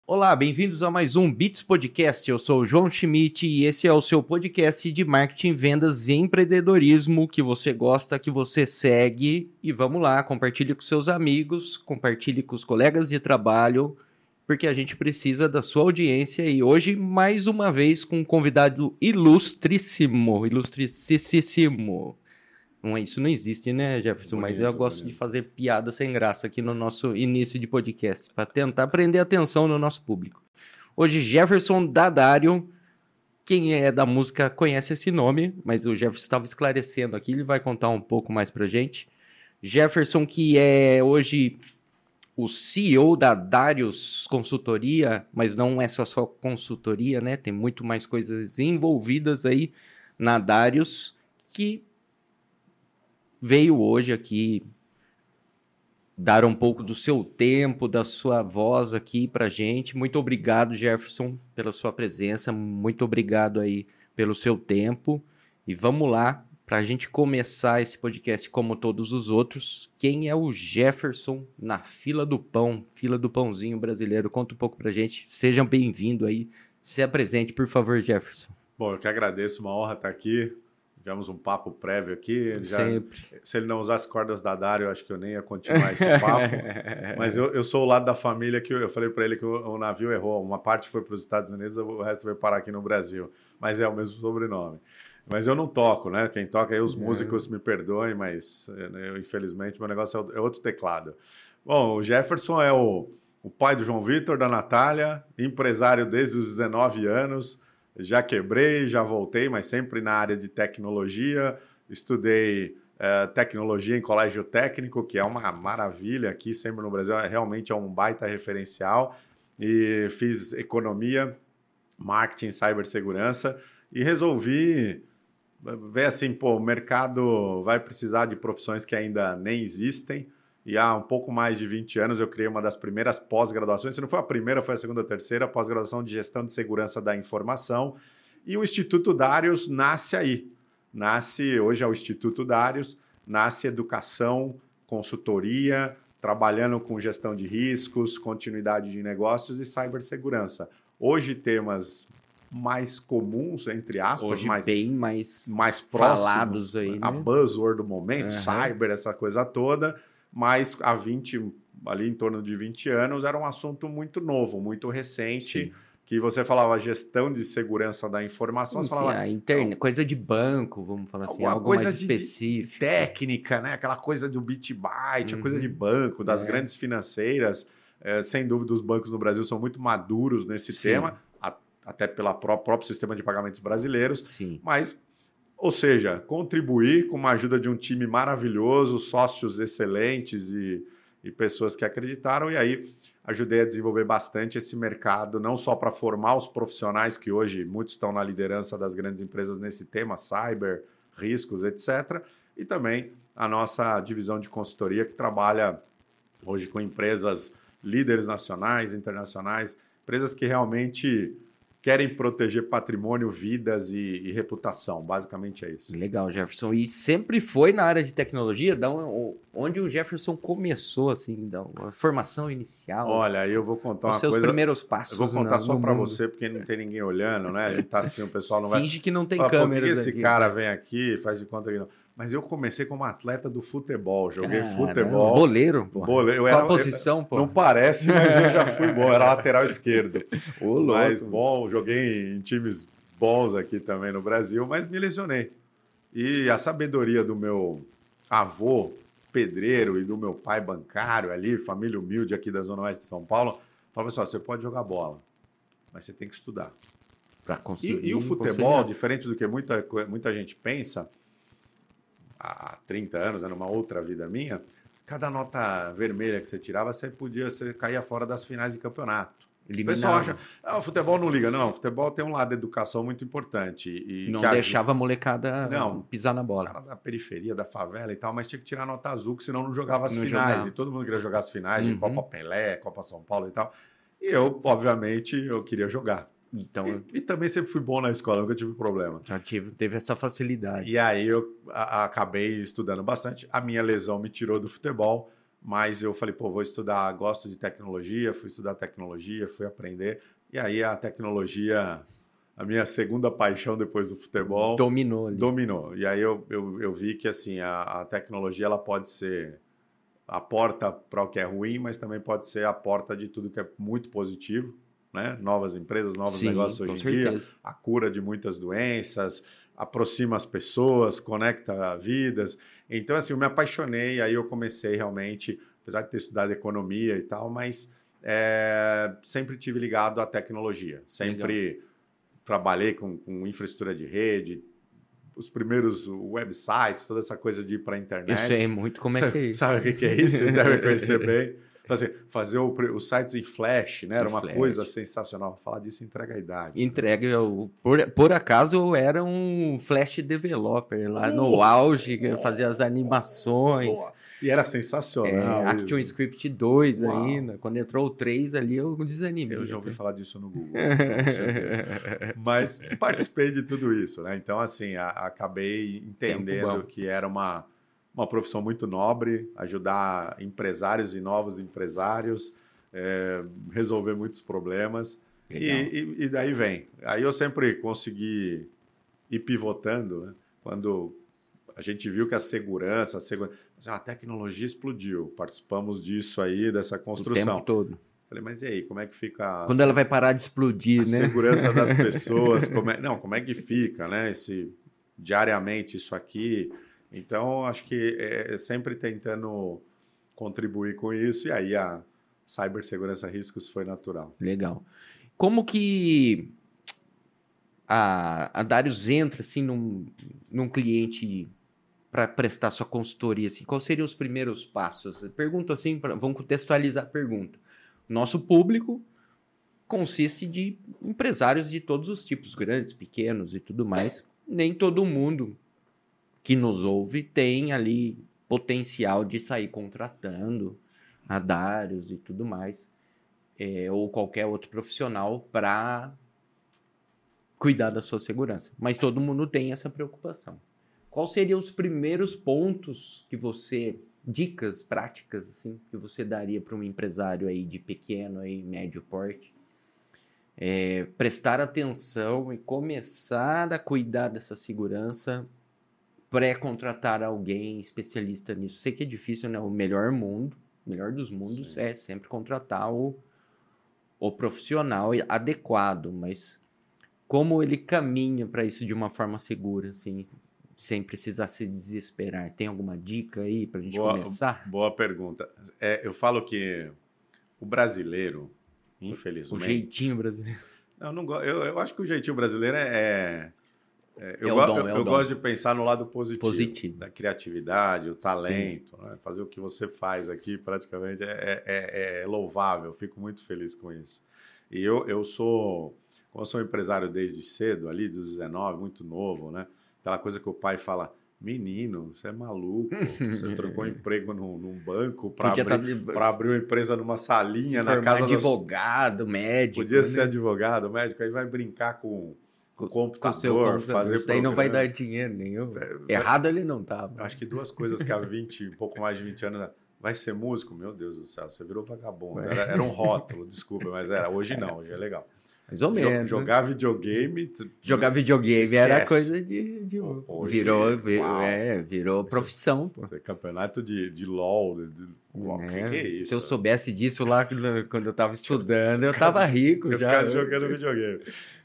Olá, bem-vindos a mais um Beats Podcast. Eu sou o João Schmidt e esse é o seu podcast de marketing, vendas e empreendedorismo que você gosta, que você segue. E vamos lá, compartilhe com seus amigos, compartilhe com os colegas de trabalho, porque a gente precisa da sua audiência. E hoje, mais uma vez, com um convidado ilustríssimo. Não, isso não existe, né, Jefferson? Bonito, mas eu gosto bonito. de fazer piada sem graça aqui no nosso início de podcast, para tentar prender atenção no nosso público. Hoje, Jefferson Dadário. Quem é da música conhece esse nome, mas o Jefferson estava esclarecendo aqui, ele vai contar um pouco mais pra gente. Jefferson, que é hoje o CEO da Darius Consultoria, mas não é só consultoria, né? Tem muito mais coisas envolvidas aí na Darius, que veio hoje aqui dar um pouco do seu tempo, da sua voz aqui pra gente. Muito obrigado, Jefferson, pela sua presença. Muito obrigado aí pelo seu tempo. E vamos lá, pra gente começar esse podcast como todos os outros. Quem é o Jefferson na fila do pão, fila do pãozinho brasileiro? Conta um pouco pra gente. Seja bem-vindo aí. Se apresente, por favor, Jefferson. Bom, eu que agradeço, uma honra estar aqui. Tivemos um papo prévio aqui. Sempre. Se ele não usasse cordas da Dário, eu acho que eu nem ia continuar esse papo. Mas eu sou o lado da família que eu falei para ele que o navio errou. Uma parte foi para os Estados Unidos, o resto veio parar aqui no Brasil. Mas é o mesmo sobrenome. Mas eu não toco, né? Quem toca aí, os músicos me perdoem, mas infelizmente meu negócio é outro teclado. Bom, o Jefferson é o pai do João Vitor, da Natália, empresário desde os 19 anos. Já quebrei, já voltei, mas sempre na área de tecnologia. Estudei tecnologia em colégio técnico, que é uma maravilha aqui, sempre no Brasil, realmente é um baita referencial. E fiz economia, marketing, cibersegurança e resolvi ver assim, pô, o mercado vai precisar de profissões que ainda nem existem. E há um pouco mais de 20 anos eu criei uma das primeiras pós-graduações, se não foi a primeira, foi a segunda ou terceira, pós-graduação de Gestão de Segurança da Informação. E o Instituto Darius nasce aí. Hoje é o Instituto Darius, nasce educação, consultoria, trabalhando com gestão de riscos, continuidade de negócios e cibersegurança. Hoje temas mais comuns, entre aspas, Hoje bem mais próximos, falados aí, né? A buzzword do momento, cyber, essa coisa toda. Mas há 20, ali em torno de 20 anos, era um assunto muito novo, muito recente, sim, que você falava gestão de segurança da informação, sim, você falava... coisa de banco, vamos falar assim, algo coisa mais específico. De técnica, né? Aquela coisa do bit-byte, a coisa de banco, das grandes financeiras. Sem dúvida, os bancos no Brasil são muito maduros nesse tema, até pelo próprio sistema de pagamentos brasileiros. Sim. Mas... Ou seja, contribuir com a ajuda de um time maravilhoso, sócios excelentes e pessoas que acreditaram. E aí ajudei a desenvolver bastante esse mercado, não só para formar os profissionais, que hoje muitos estão na liderança das grandes empresas nesse tema, cyber, riscos, etc. E também a nossa divisão de consultoria, que trabalha hoje com empresas líderes nacionais, internacionais, empresas que realmente... querem proteger patrimônio, vidas e reputação. Basicamente é isso. Legal, Jefferson. E sempre foi na área de tecnologia, onde o Jefferson começou, assim, a formação inicial. Olha, eu vou contar uma coisa... Os seus primeiros passos. Eu vou contar só para você, porque não tem ninguém olhando, né? A gente tá assim, o pessoal não vai... Finge que não tem câmeras. Por que esse cara vem aqui e faz de conta que não... Mas eu comecei como atleta do futebol, joguei futebol. Boleiro, pô. Qual posição, pô? Não parece, mas eu já fui bom, era lateral esquerdo. Mas louco. bom, joguei em times bons aqui também no Brasil, mas me lesionei. E a sabedoria do meu avô pedreiro e do meu pai bancário ali, família humilde aqui da Zona Oeste de São Paulo, falava assim, ó, você pode jogar bola, mas você tem que estudar. Para conseguir. E o futebol, diferente do que muita gente pensa, há 30 anos, numa outra vida minha, cada nota vermelha que você tirava, você caía fora das finais de campeonato. O pessoal acha, o futebol não liga. Não, o futebol tem um lado de educação muito importante. E não deixava a molecada pisar na bola. Cara da periferia, da favela e tal, mas tinha que tirar nota azul, que senão não jogava as finais. E todo mundo queria jogar as finais de Copa Pelé, Copa São Paulo e tal. E eu, obviamente, eu queria jogar. Então, e também sempre fui bom na escola, nunca tive problema. Teve essa facilidade. E aí eu acabei estudando bastante. A minha lesão me tirou do futebol, mas eu falei, pô, vou estudar, gosto de tecnologia, fui estudar tecnologia, fui aprender, e aí a tecnologia, a minha segunda paixão depois do futebol, Dominou ali. dominou. E aí eu vi que assim, a tecnologia ela pode ser a porta para o que é ruim, mas também pode ser a porta de tudo que é muito positivo, né? Novas empresas, novos negócios hoje em dia, a cura de muitas doenças, aproxima as pessoas, conecta vidas. Então, assim, eu me apaixonei, aí eu comecei realmente, apesar de ter estudado economia e tal, mas sempre tive ligado à tecnologia. Sempre trabalhei com infraestrutura de rede, os primeiros websites, toda essa coisa de ir para a internet. Eu sei muito como é que é isso. Sabe o que é isso? Vocês devem conhecer bem. Fazer os sites em Flash, né? Era uma coisa sensacional. Falar disso entrega a idade. Entrega. Por acaso eu era um Flash developer lá no auge, fazia as animações. E era sensacional. ActionScript 2 ainda. Quando entrou o 3 ali, eu desanimei. Eu já ouvi falar disso no Google. Mas participei de tudo isso, né? Então, assim, acabei entendendo que era uma profissão muito nobre, ajudar empresários e novos empresários, resolver muitos problemas. E daí vem. Aí eu sempre consegui ir pivotando, né? Quando a gente viu que a segurança, a tecnologia explodiu. Participamos disso aí, dessa construção. O tempo todo. Falei, mas e aí, como é que fica... Quando ela vai parar de explodir, né? A segurança das pessoas, como é que fica, né? Diariamente isso aqui... Então, acho que sempre tentando contribuir com isso, e aí a cibersegurança riscos foi natural. Legal. Como que a Darius entra assim, num cliente para prestar sua consultoria? Assim, quais seriam os primeiros passos? Pergunto assim, vamos contextualizar a pergunta. Nosso público consiste de empresários de todos os tipos, grandes, pequenos e tudo mais. Nem todo mundo que nos ouve tem ali potencial de sair contratando a Darius e tudo mais, ou qualquer outro profissional para cuidar da sua segurança. Mas todo mundo tem essa preocupação. Quais seriam os primeiros pontos que dicas práticas assim, que você daria para um empresário aí de pequeno e médio porte? Prestar atenção e começar a cuidar dessa segurança, pré-contratar alguém especialista nisso. Sei que é difícil, né? O melhor dos mundos é sempre contratar o profissional adequado, mas como ele caminha para isso de uma forma segura, assim, sem precisar se desesperar? Tem alguma dica aí para a gente começar? Boa pergunta. Eu falo que o brasileiro, infelizmente... O jeitinho brasileiro. Eu acho que o jeitinho brasileiro eu gosto de pensar no lado positivo. Da criatividade, o talento, né? Fazer o que você faz aqui praticamente é louvável, fico muito feliz com isso. E como eu sou empresário desde cedo, ali dos 19, muito novo, né? Aquela coisa que o pai fala, menino, você é maluco, você trocou emprego num banco para abrir uma empresa numa salinha na casa de advogado, médico. Podia ser advogado, médico, aí vai brincar com o computador, fazer isso aí não vai dar dinheiro nenhum. Errado ele não tava. Acho que duas coisas que há um pouco mais de 20 anos... Vai ser músico? Meu Deus do céu, você virou vagabundo. Era um rótulo, desculpa, mas era. Hoje não, hoje é legal. Mais ou menos. Jogar videogame... Jogar videogame esquece. Era coisa de hoje, virou profissão. Pô. Campeonato de LOL, que é isso? Se eu soubesse disso lá quando eu estava estudando, eu estava rico eu já. Ficava jogando videogame.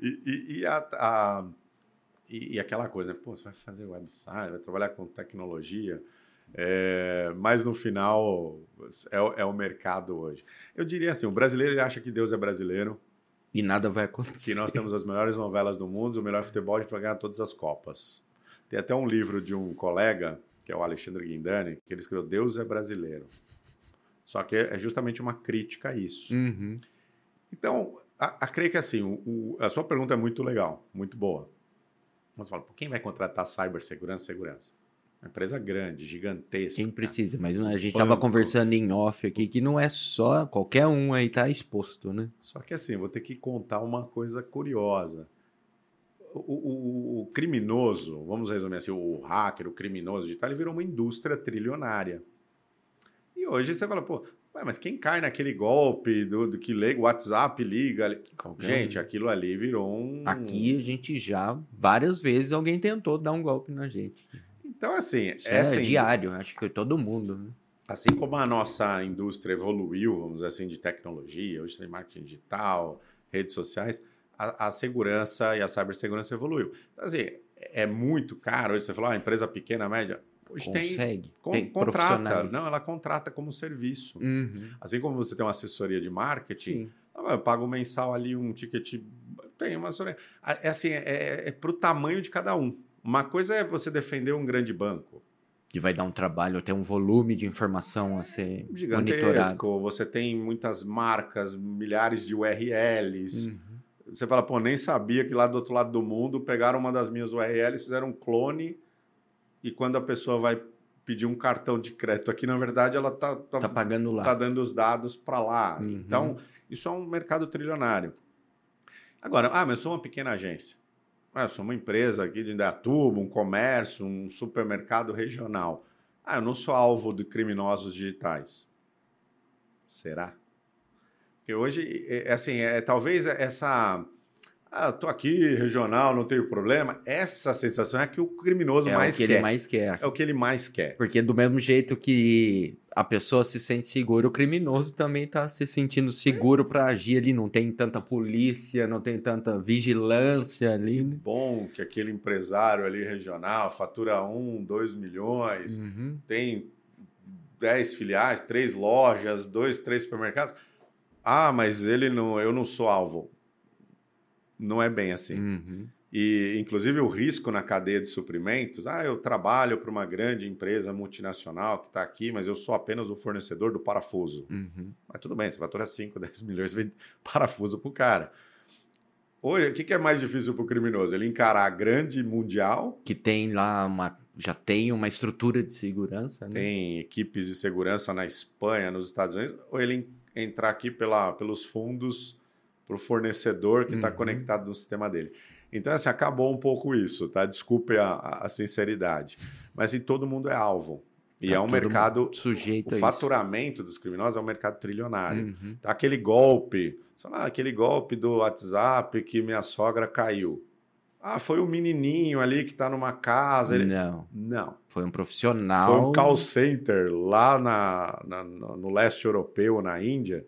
E aquela coisa, né? Pô, você vai fazer website, vai trabalhar com tecnologia... mas no final é o mercado hoje. Eu diria assim, o brasileiro ele acha que Deus é brasileiro. E nada vai acontecer. Que nós temos as melhores novelas do mundo, o melhor futebol, a gente vai ganhar todas as Copas. Tem até um livro de um colega, que é o Alexandre Guindani, que ele escreveu Deus é brasileiro. Só que é justamente uma crítica a isso. Uhum. Então, creio que assim, a sua pergunta é muito legal, muito boa. Mas fala, quem vai contratar cibersegurança? Uma empresa grande, gigantesca. Quem precisa, mas a gente estava conversando em off aqui que não é só qualquer um aí tá exposto, né? Só que assim, vou ter que contar uma coisa curiosa. O criminoso, vamos resumir assim, o hacker, o criminoso digital, ele virou uma indústria trilionária. E hoje você fala, pô, ué, mas quem cai naquele golpe do que liga, o WhatsApp liga? Gente, aquilo ali virou um... Aqui a gente já, várias vezes, alguém tentou dar um golpe na gente. Então, assim... Isso é diário, acho que todo mundo, né? Assim como a nossa indústria evoluiu, vamos dizer assim, de tecnologia, hoje tem marketing digital, redes sociais, a segurança e a cibersegurança evoluiu. Então, assim, é muito caro. Hoje você falou, empresa pequena, média, hoje consegue. tem contrata. Não, ela contrata como serviço. Assim como você tem uma assessoria de marketing, eu pago mensal ali um ticket, tem uma assessoria. É assim, é para o tamanho de cada um. Uma coisa é você defender um grande banco. Que vai dar um trabalho, ter um volume de informação a ser gigantesco. monitorado. Você tem muitas marcas, milhares de URLs. Você fala, pô, nem sabia que lá do outro lado do mundo pegaram uma das minhas URLs, fizeram um clone e quando a pessoa vai pedir um cartão de crédito aqui, na verdade, ela tá pagando lá. Tá dando os dados para lá. Então, isso é um mercado trilionário. Agora, mas eu sou uma pequena agência. Eu sou uma empresa aqui de Indaiatuba, um comércio, um supermercado regional. Eu não sou alvo de criminosos digitais. Será? Porque hoje, talvez essa... tô aqui, regional, não tenho problema. Essa sensação é que o criminoso mais quer. É o que ele mais quer. É o que ele mais quer. Porque do mesmo jeito que a pessoa se sente segura, o criminoso também está se sentindo seguro para agir ali. Não tem tanta polícia, não tem tanta vigilância ali. Que bom que aquele empresário ali regional fatura 2 milhões, tem 10 filiais, 3 lojas, 2, 3 supermercados. Mas eu não sou alvo. Não é bem assim. E, inclusive, o risco na cadeia de suprimentos, eu trabalho para uma grande empresa multinacional que está aqui, mas eu sou apenas o fornecedor do parafuso. Mas tudo bem, você fatura 5, 10 milhões, você vende parafuso para o cara. Hoje, o que é mais difícil para o criminoso? Ele encarar a grande mundial... Que tem lá já tem uma estrutura de segurança, né? Tem equipes de segurança na Espanha, nos Estados Unidos, ou ele entrar aqui pelos fundos para o fornecedor que está conectado no sistema dele. Então, assim, acabou um pouco isso, tá? Desculpe a sinceridade. Mas, assim, todo mundo é alvo. E é um mercado... sujeito o faturamento dos criminosos é um mercado trilionário. Tá? Aquele golpe... aquele golpe do WhatsApp que minha sogra caiu. Foi um menininho ali que está numa casa. Não. Foi um profissional. Foi um call center lá no leste europeu, na Índia,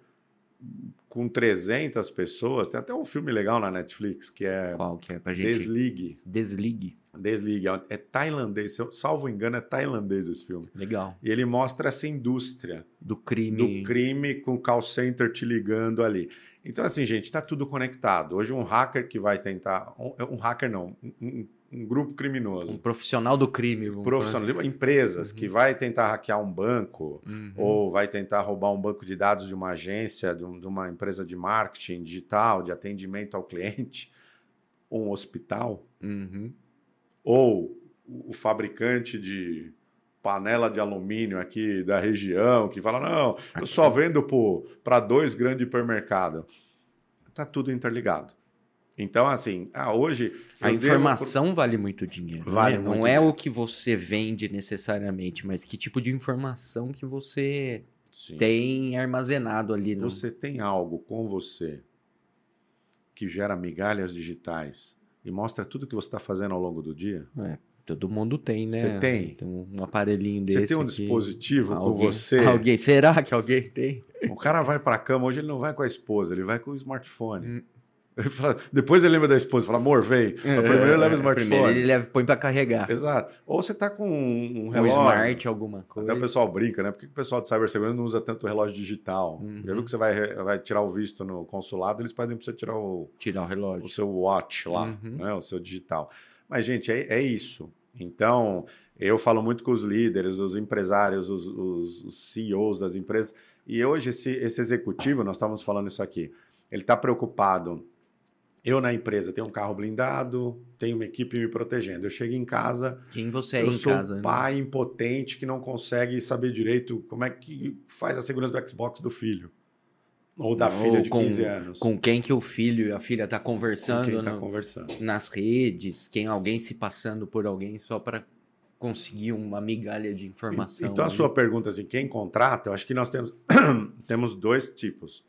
com 300 pessoas. Tem até um filme legal na Netflix que é... Qual que é pra gente? Desligue. É tailandês. Se eu salvo engano, é tailandês esse filme. Legal. E ele mostra essa indústria do crime com o call center te ligando ali. Então, assim, gente, está tudo conectado. Hoje um hacker que vai tentar... Um hacker não, um grupo criminoso. Um profissional do crime. Empresas que vai tentar hackear um banco ou vai tentar roubar um banco de dados de uma agência, de uma empresa de marketing digital, de atendimento ao cliente, ou um hospital, ou o fabricante de panela de alumínio aqui da região, que fala, não, eu só vendo para 2 grandes hipermercados. Está tudo interligado. Então, assim, hoje... A informação vale muito dinheiro. Vale muito dinheiro. O que você vende necessariamente, mas que tipo de informação que você tem armazenado ali. Você tem algo com você que gera migalhas digitais e mostra tudo que você está fazendo ao longo do dia? Todo mundo tem, né? Você tem. Tem um aparelhinho desse. Você tem um dispositivo com você. Será que alguém tem? O cara vai para a cama, hoje ele não vai com a esposa, ele vai com o smartphone. Depois ele lembra da esposa, fala, amor, vem. Primeiro ele leva o smartphone. Primeiro ele põe para carregar. Exato. Ou você tá com um relógio. Um smart, alguma coisa. Até o pessoal brinca, né? Por que o pessoal de cibersegurança não usa tanto relógio digital? Já viu que você vai tirar o visto no consulado, eles pedem para você tirar o relógio. O seu watch lá, né? O seu digital. Mas, gente, é isso. Então, eu falo muito com os líderes, os empresários, os CEOs das empresas. E hoje esse executivo, nós estávamos falando isso aqui, ele está preocupado. Eu na empresa tenho um carro blindado, tenho uma equipe me protegendo. Eu chego em casa... Quem você é em casa? Eu sou um pai impotente que não consegue saber direito como é que faz a segurança do Xbox do filho. Ou da filha de 15 anos. Com quem que o filho e a filha está conversando. Com quem está conversando. Nas redes, alguém se passando por alguém só para conseguir uma migalha de informação. Então, a sua pergunta, assim, quem contrata, eu acho que nós temos dois tipos.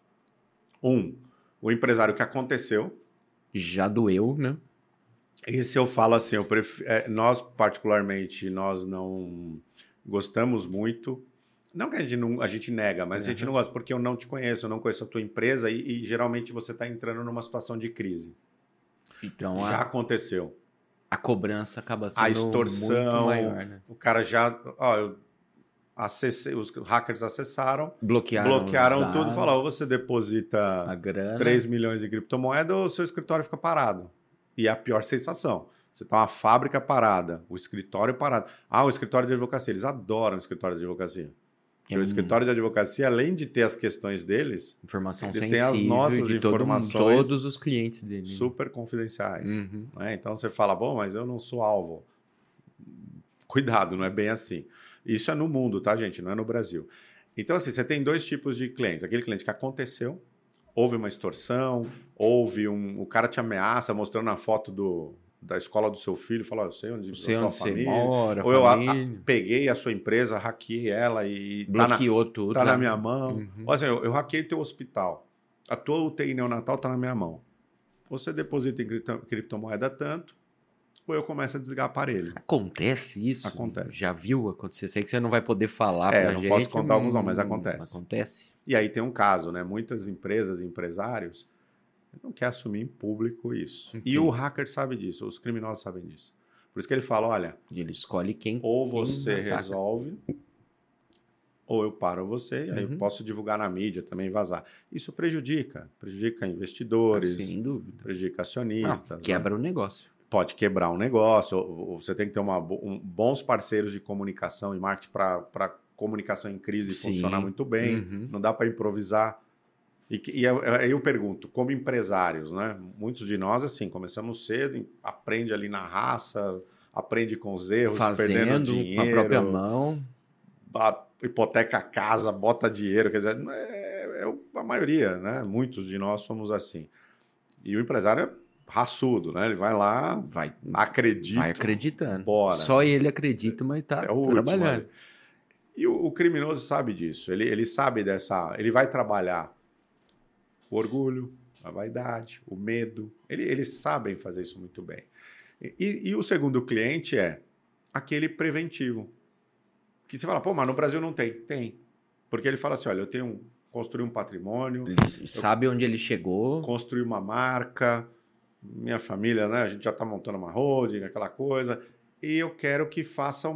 O empresário que aconteceu. Já doeu, né? Esse eu falo assim, nós particularmente, nós não gostamos muito. Não que a gente nega, mas a gente não gosta, porque eu não te conheço, eu não conheço a tua empresa e geralmente você está entrando numa situação de crise. Então, já aconteceu. A cobrança acaba sendo a extorsão, muito maior, né? O cara já... eu acessei, os hackers acessaram, bloquearam tudo, falaram, ou você deposita a grana, 3 milhões de criptomoeda ou o seu escritório fica parado. E é a pior sensação. Você tá uma fábrica parada, o escritório parado. O escritório de advocacia, eles adoram o escritório de advocacia. Porque o escritório de advocacia, além de ter as questões deles, informação ele sensível tem as nossas informações todos os clientes dele. Super confidenciais. Né? Então você fala, bom, mas eu não sou alvo. Cuidado, não é bem assim. Isso é no mundo, tá, gente? Não é no Brasil. Então, assim, você tem dois tipos de clientes. Aquele cliente que aconteceu, houve uma extorsão, o cara te ameaça mostrando a foto da escola do seu filho, fala, eu sei onde sua família. Mora, ou eu peguei a sua empresa, hackeei ela e bloqueou tudo. Tá na minha mão. Ou assim, eu hackeei teu hospital. A tua UTI neonatal tá na minha mão. Você deposita em criptomoeda tanto, ou eu começo a desligar aparelho. Acontece isso? Acontece. Já viu acontecer? Sei que você não vai poder falar pra gente. Eu não posso contar alguns não, mas acontece. Acontece. E aí tem um caso, né? Muitas empresas e empresários não querem assumir em público isso. Sim. E o hacker sabe disso, os criminosos sabem disso. Por isso que ele fala, olha... Ele escolhe quem... Ou você resolve, ou eu paro você, e aí eu posso divulgar na mídia também, vazar. Isso prejudica investidores, sem dúvida. Prejudica acionistas. Quebra o negócio. Pode quebrar um negócio, ou você tem que ter bons parceiros de comunicação e marketing para comunicação em crise funcionar muito bem, não dá para improvisar. E aí eu pergunto, como empresários, né? Muitos de nós, assim, começamos cedo, aprende ali na raça, aprende com os erros, perdendo dinheiro. Com a própria mão. Hipoteca a casa, bota dinheiro, quer dizer, a maioria, né? Muitos de nós somos assim. E o empresário é raçudo, né? Ele vai lá, acredita. Vai acreditando. Bora. Só ele acredita, mas tá trabalhando. Último, e o criminoso sabe disso. Ele sabe ele vai trabalhar o orgulho, a vaidade, o medo. Eles sabem fazer isso muito bem. E o segundo cliente é aquele preventivo. Que você fala, pô, mas no Brasil não tem. Tem. Porque ele fala assim, olha, eu construí um patrimônio. Ele sabe onde ele chegou. Construí uma marca. Minha família, né? A gente já está montando uma holding, aquela coisa. E eu quero que faça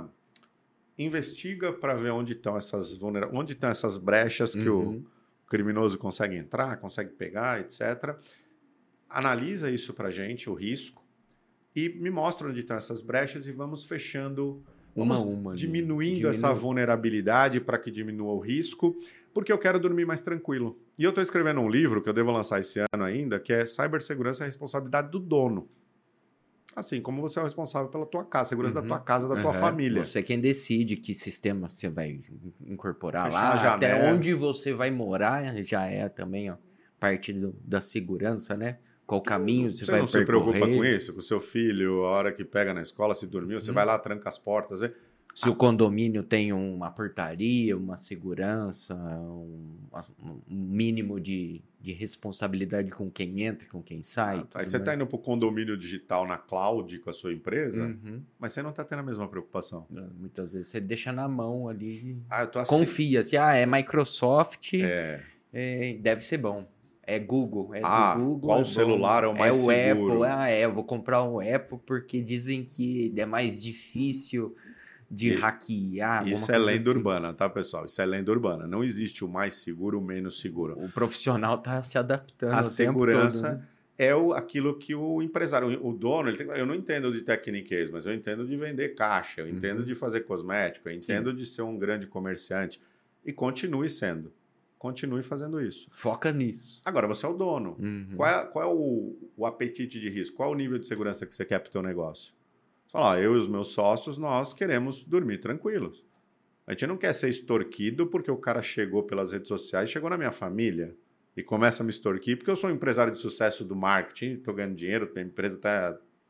investiga para ver onde estão essas brechas que o criminoso consegue entrar, consegue pegar, etc. Analisa isso para a gente, o risco, e me mostra onde estão essas brechas e vamos fechando, diminuindo essa vulnerabilidade para que diminua o risco, porque eu quero dormir mais tranquilo. E eu estou escrevendo um livro que eu devo lançar esse ano ainda, que é Cibersegurança e a Responsabilidade do Dono. Assim, como você é o responsável pela tua casa, segurança da tua casa, da tua família. Você é quem decide que sistema você vai incorporar fechar lá, até onde você vai morar, já é também parte da segurança, né? Qual caminho você vai percorrer. Você não se preocupa com isso? Com o seu filho, a hora que pega na escola, se dormiu, você vai lá, tranca as portas. Se o condomínio tem uma portaria, uma segurança, um mínimo de responsabilidade com quem entra, com quem sai. Aí você está indo para o condomínio digital na cloud com a sua empresa, mas você não está tendo a mesma preocupação. Muitas vezes você deixa na mão ali, eu tô assim. confia. É Microsoft, deve ser bom. É Google, do Google. Qual celular é o mais seguro? O Apple, eu vou comprar um Apple porque dizem que é mais difícil de hackear. Isso é lenda urbana, tá, pessoal? Isso é lenda urbana. Não existe o mais seguro, o menos seguro. O profissional está se adaptando. A segurança é aquilo que o empresário, o dono, eu não entendo de tecniquez, mas eu entendo de vender caixa, eu entendo de fazer cosmético, eu entendo de ser um grande comerciante. E continue sendo. Continue fazendo isso. Foca nisso. Agora, você é o dono. Qual é o apetite de risco? Qual é o nível de segurança que você quer para o teu negócio? Você fala, eu e os meus sócios, nós queremos dormir tranquilos. A gente não quer ser extorquido porque o cara chegou pelas redes sociais, chegou na minha família e começa a me extorquir porque eu sou um empresário de sucesso do marketing, estou ganhando dinheiro, minha empresa está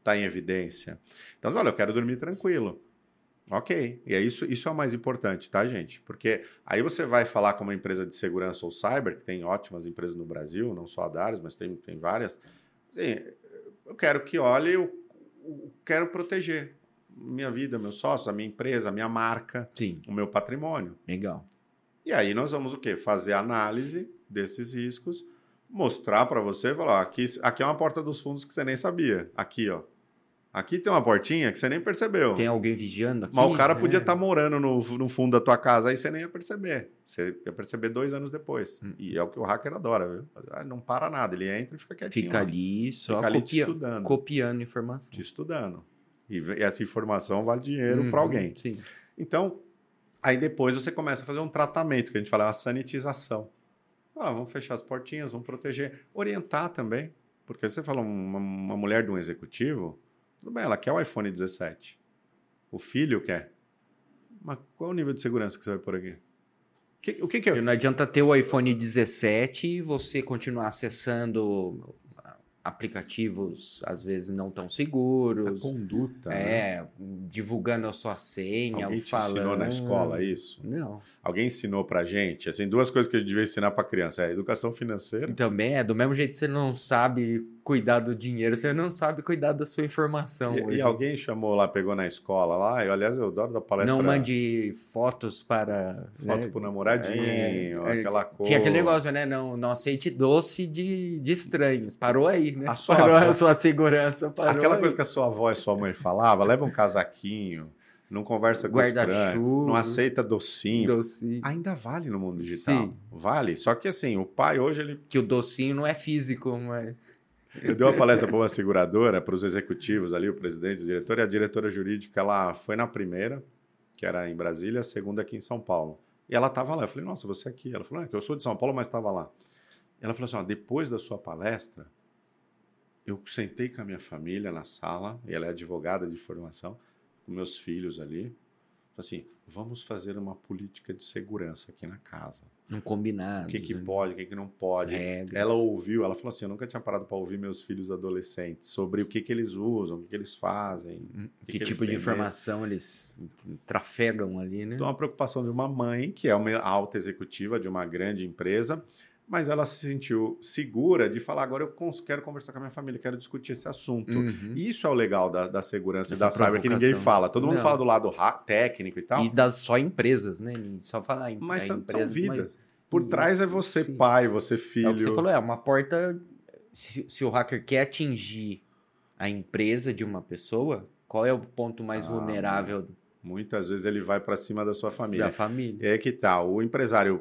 está em evidência. Então, olha, eu quero dormir tranquilo. Ok, e é isso é o mais importante, tá, gente? Porque aí você vai falar com uma empresa de segurança ou cyber, que tem ótimas empresas no Brasil, não só a Darius, mas tem várias. Assim, eu quero que olhe, eu quero proteger minha vida, meus sócios, a minha empresa, a minha marca, Sim. o meu patrimônio. Legal. E aí nós vamos o quê? Fazer análise desses riscos, mostrar para você, falar, aqui é uma porta dos fundos que você nem sabia. Aqui, ó. Aqui tem uma portinha que você nem percebeu. Tem alguém vigiando aqui? Mas o cara podia estar morando no fundo da tua casa, aí você nem ia perceber. Você ia perceber 2 anos depois. E é o que o hacker adora, viu? Não para nada, ele entra e fica quietinho. Fica ali só fica ali te estudando. Copiando informação. Te estudando. E essa informação vale dinheiro para alguém. Sim. Então, aí depois você começa a fazer um tratamento, que a gente fala, uma sanitização. Vamos fechar as portinhas, vamos proteger. Orientar também. Porque você fala, uma mulher de um executivo... Tudo bem, ela quer o iPhone 17. O filho quer. Mas qual é o nível de segurança que você vai por aqui? O que é? Não adianta ter o iPhone 17 e você continuar acessando aplicativos, às vezes, não tão seguros. A conduta, divulgando a sua senha, Alguém te ensinou na escola isso? Não. Alguém ensinou pra gente? Assim, 2 coisas que a gente devia ensinar pra criança. É a educação financeira. Também do mesmo jeito que você não sabe cuidar do dinheiro, você não sabe cuidar da sua informação. E alguém chamou lá, pegou na escola lá, aliás, eu adoro da palestra... Não mande fotos para... Foto pro namoradinho, aquela coisa... Tinha aquele negócio, né? Não aceite doce de estranhos. Parou aí, né? A sua segurança, parou aquela aí. coisa que a sua avó e sua mãe falava, leva um casaquinho, não conversa com estranho, não aceita docinho. Ainda vale no mundo digital. Sim. Vale. Só que assim, o pai hoje ele... Que o docinho não é físico, mas... Eu dei uma palestra para uma seguradora, para os executivos ali, o presidente, o diretor, e a diretora jurídica, ela foi na primeira, que era em Brasília, a segunda aqui em São Paulo. E ela estava lá. Eu falei, nossa, você aqui. Ela falou, que eu sou de São Paulo, mas estava lá. E ela falou assim, depois da sua palestra, eu sentei com a minha família na sala, e ela é advogada de formação, com meus filhos ali. Assim, vamos fazer uma política de segurança aqui na casa. Um combinado. O que pode, o que não pode. Regras. Ela ouviu, ela falou assim, eu nunca tinha parado para ouvir meus filhos adolescentes sobre o que eles usam, o que eles fazem. Que tipo de informação eles trafegam ali, né? Então, a preocupação de uma mãe, que é uma alta executiva de uma grande empresa, mas ela se sentiu segura de falar, agora eu quero conversar com a minha família, quero discutir esse assunto. E isso é o legal da segurança e da cyber, que ninguém fala. Todo mundo fala do lado técnico e tal. E das só empresas, né? Só falar em Mas são empresas, vidas. Por trás é você pai, você filho. É o que você falou, é uma porta... Se o hacker quer atingir a empresa de uma pessoa, qual é o ponto mais vulnerável? Muitas vezes ele vai para cima da sua família. Da família. E aí que tá, o empresário...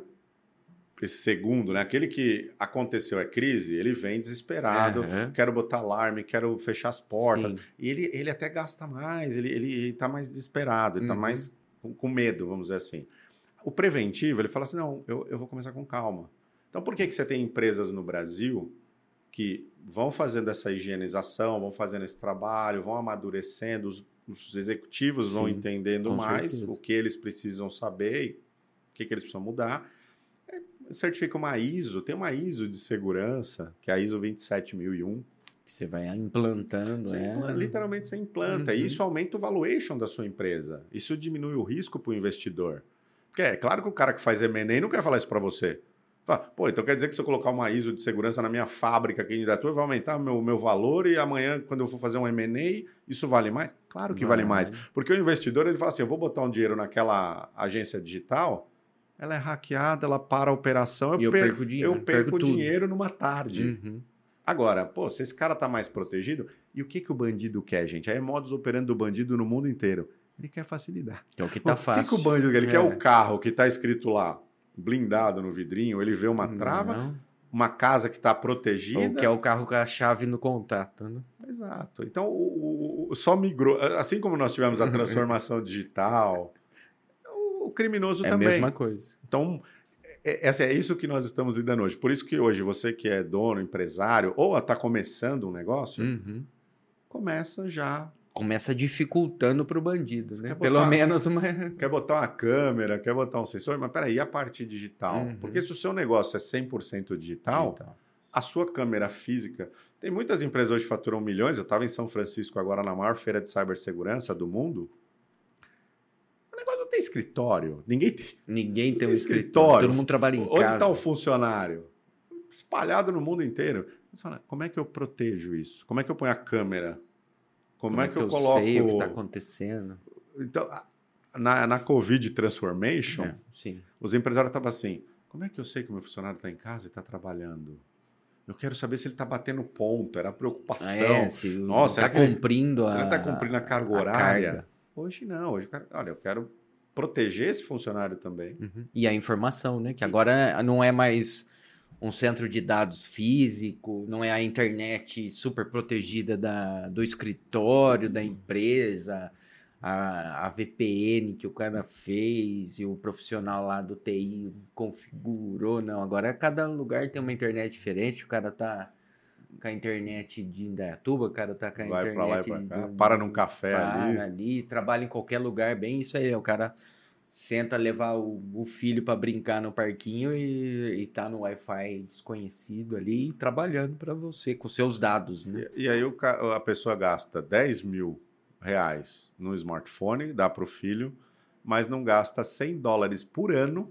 Esse segundo, né? Aquele que aconteceu é crise, ele vem desesperado, quero botar alarme, quero fechar as portas. Sim. E ele até gasta mais, ele tá mais desesperado, ele tá mais com medo, vamos dizer assim. O preventivo, ele fala assim, não, eu vou começar com calma. Então, por que você tem empresas no Brasil que vão fazendo essa higienização, vão fazendo esse trabalho, vão amadurecendo, os executivos vão entendendo mais o que eles precisam saber e o que eles precisam mudar. Certifica uma ISO, tem uma ISO de segurança, que é a ISO 27001. Que você vai implantando. Literalmente você implanta. E isso aumenta o valuation da sua empresa. Isso diminui o risco para o investidor. Porque é claro que o cara que faz M&A não quer falar isso para você. Fala, pô, então quer dizer que se eu colocar uma ISO de segurança na minha fábrica aqui em Indaiatuba, vai aumentar o meu valor e amanhã, quando eu for fazer um M&A, isso vale mais? Claro que vale mais. Porque o investidor, ele fala assim, eu vou botar um dinheiro naquela agência digital... Ela é hackeada, ela para a operação, eu perco dinheiro. Eu perco dinheiro numa tarde. Agora, se esse cara tá mais protegido, e o que o bandido quer, gente? Aí é modus operandi do bandido no mundo inteiro. Ele quer facilidade. É o que tá fácil. O que o bandido quer? Ele quer o carro que tá escrito lá, blindado no vidrinho, ele vê uma trava, uma casa que tá protegida. Ou quer o carro com a chave no contato, né? Exato. Então, só migrou. Assim como nós tivemos a transformação digital... O criminoso também. É a mesma coisa. Então, é isso que nós estamos lidando hoje. Por isso que hoje você que é dono, empresário, ou está começando um negócio, começa dificultando para o bandido, né? Pelo menos uma... Quer botar uma câmera, quer botar um sensor, mas peraí, e a parte digital? Porque se o seu negócio é 100% digital, a sua câmera física... Tem muitas empresas hoje que faturam milhões. Eu estava em São Francisco agora na maior feira de cibersegurança do mundo. O negócio não tem escritório. Ninguém tem um escritório. Todo mundo trabalha em casa. Onde está o funcionário? Espalhado no mundo inteiro. Você fala, como é que eu protejo isso? Como é que eu ponho a câmera? Como é que eu coloco... sei o que está acontecendo. Então, na COVID Transformation, sim. Os empresários estavam assim, como é que eu sei que o meu funcionário está em casa e está trabalhando? Eu quero saber se ele está batendo ponto, era a preocupação. Se está cumprindo se ele está cumprindo a carga horária. Hoje não, hoje eu quero proteger esse funcionário também. Uhum. E a informação, né? Que agora não é mais um centro de dados físico, não é a internet super protegida do escritório, da empresa, a VPN que o cara fez e o profissional lá do TI configurou. Não, agora cada lugar tem uma internet diferente, o cara tá com a internet de Indaiatuba, o cara tá com a vai internet... Vai pra lá e pra cá, para num café ali, trabalha em qualquer lugar, bem isso aí, o cara senta levar o filho para brincar no parquinho e tá no Wi-Fi desconhecido ali, trabalhando para você, com seus dados, né? E aí a pessoa gasta 10 mil reais no smartphone, dá para o filho, mas não gasta $100 por ano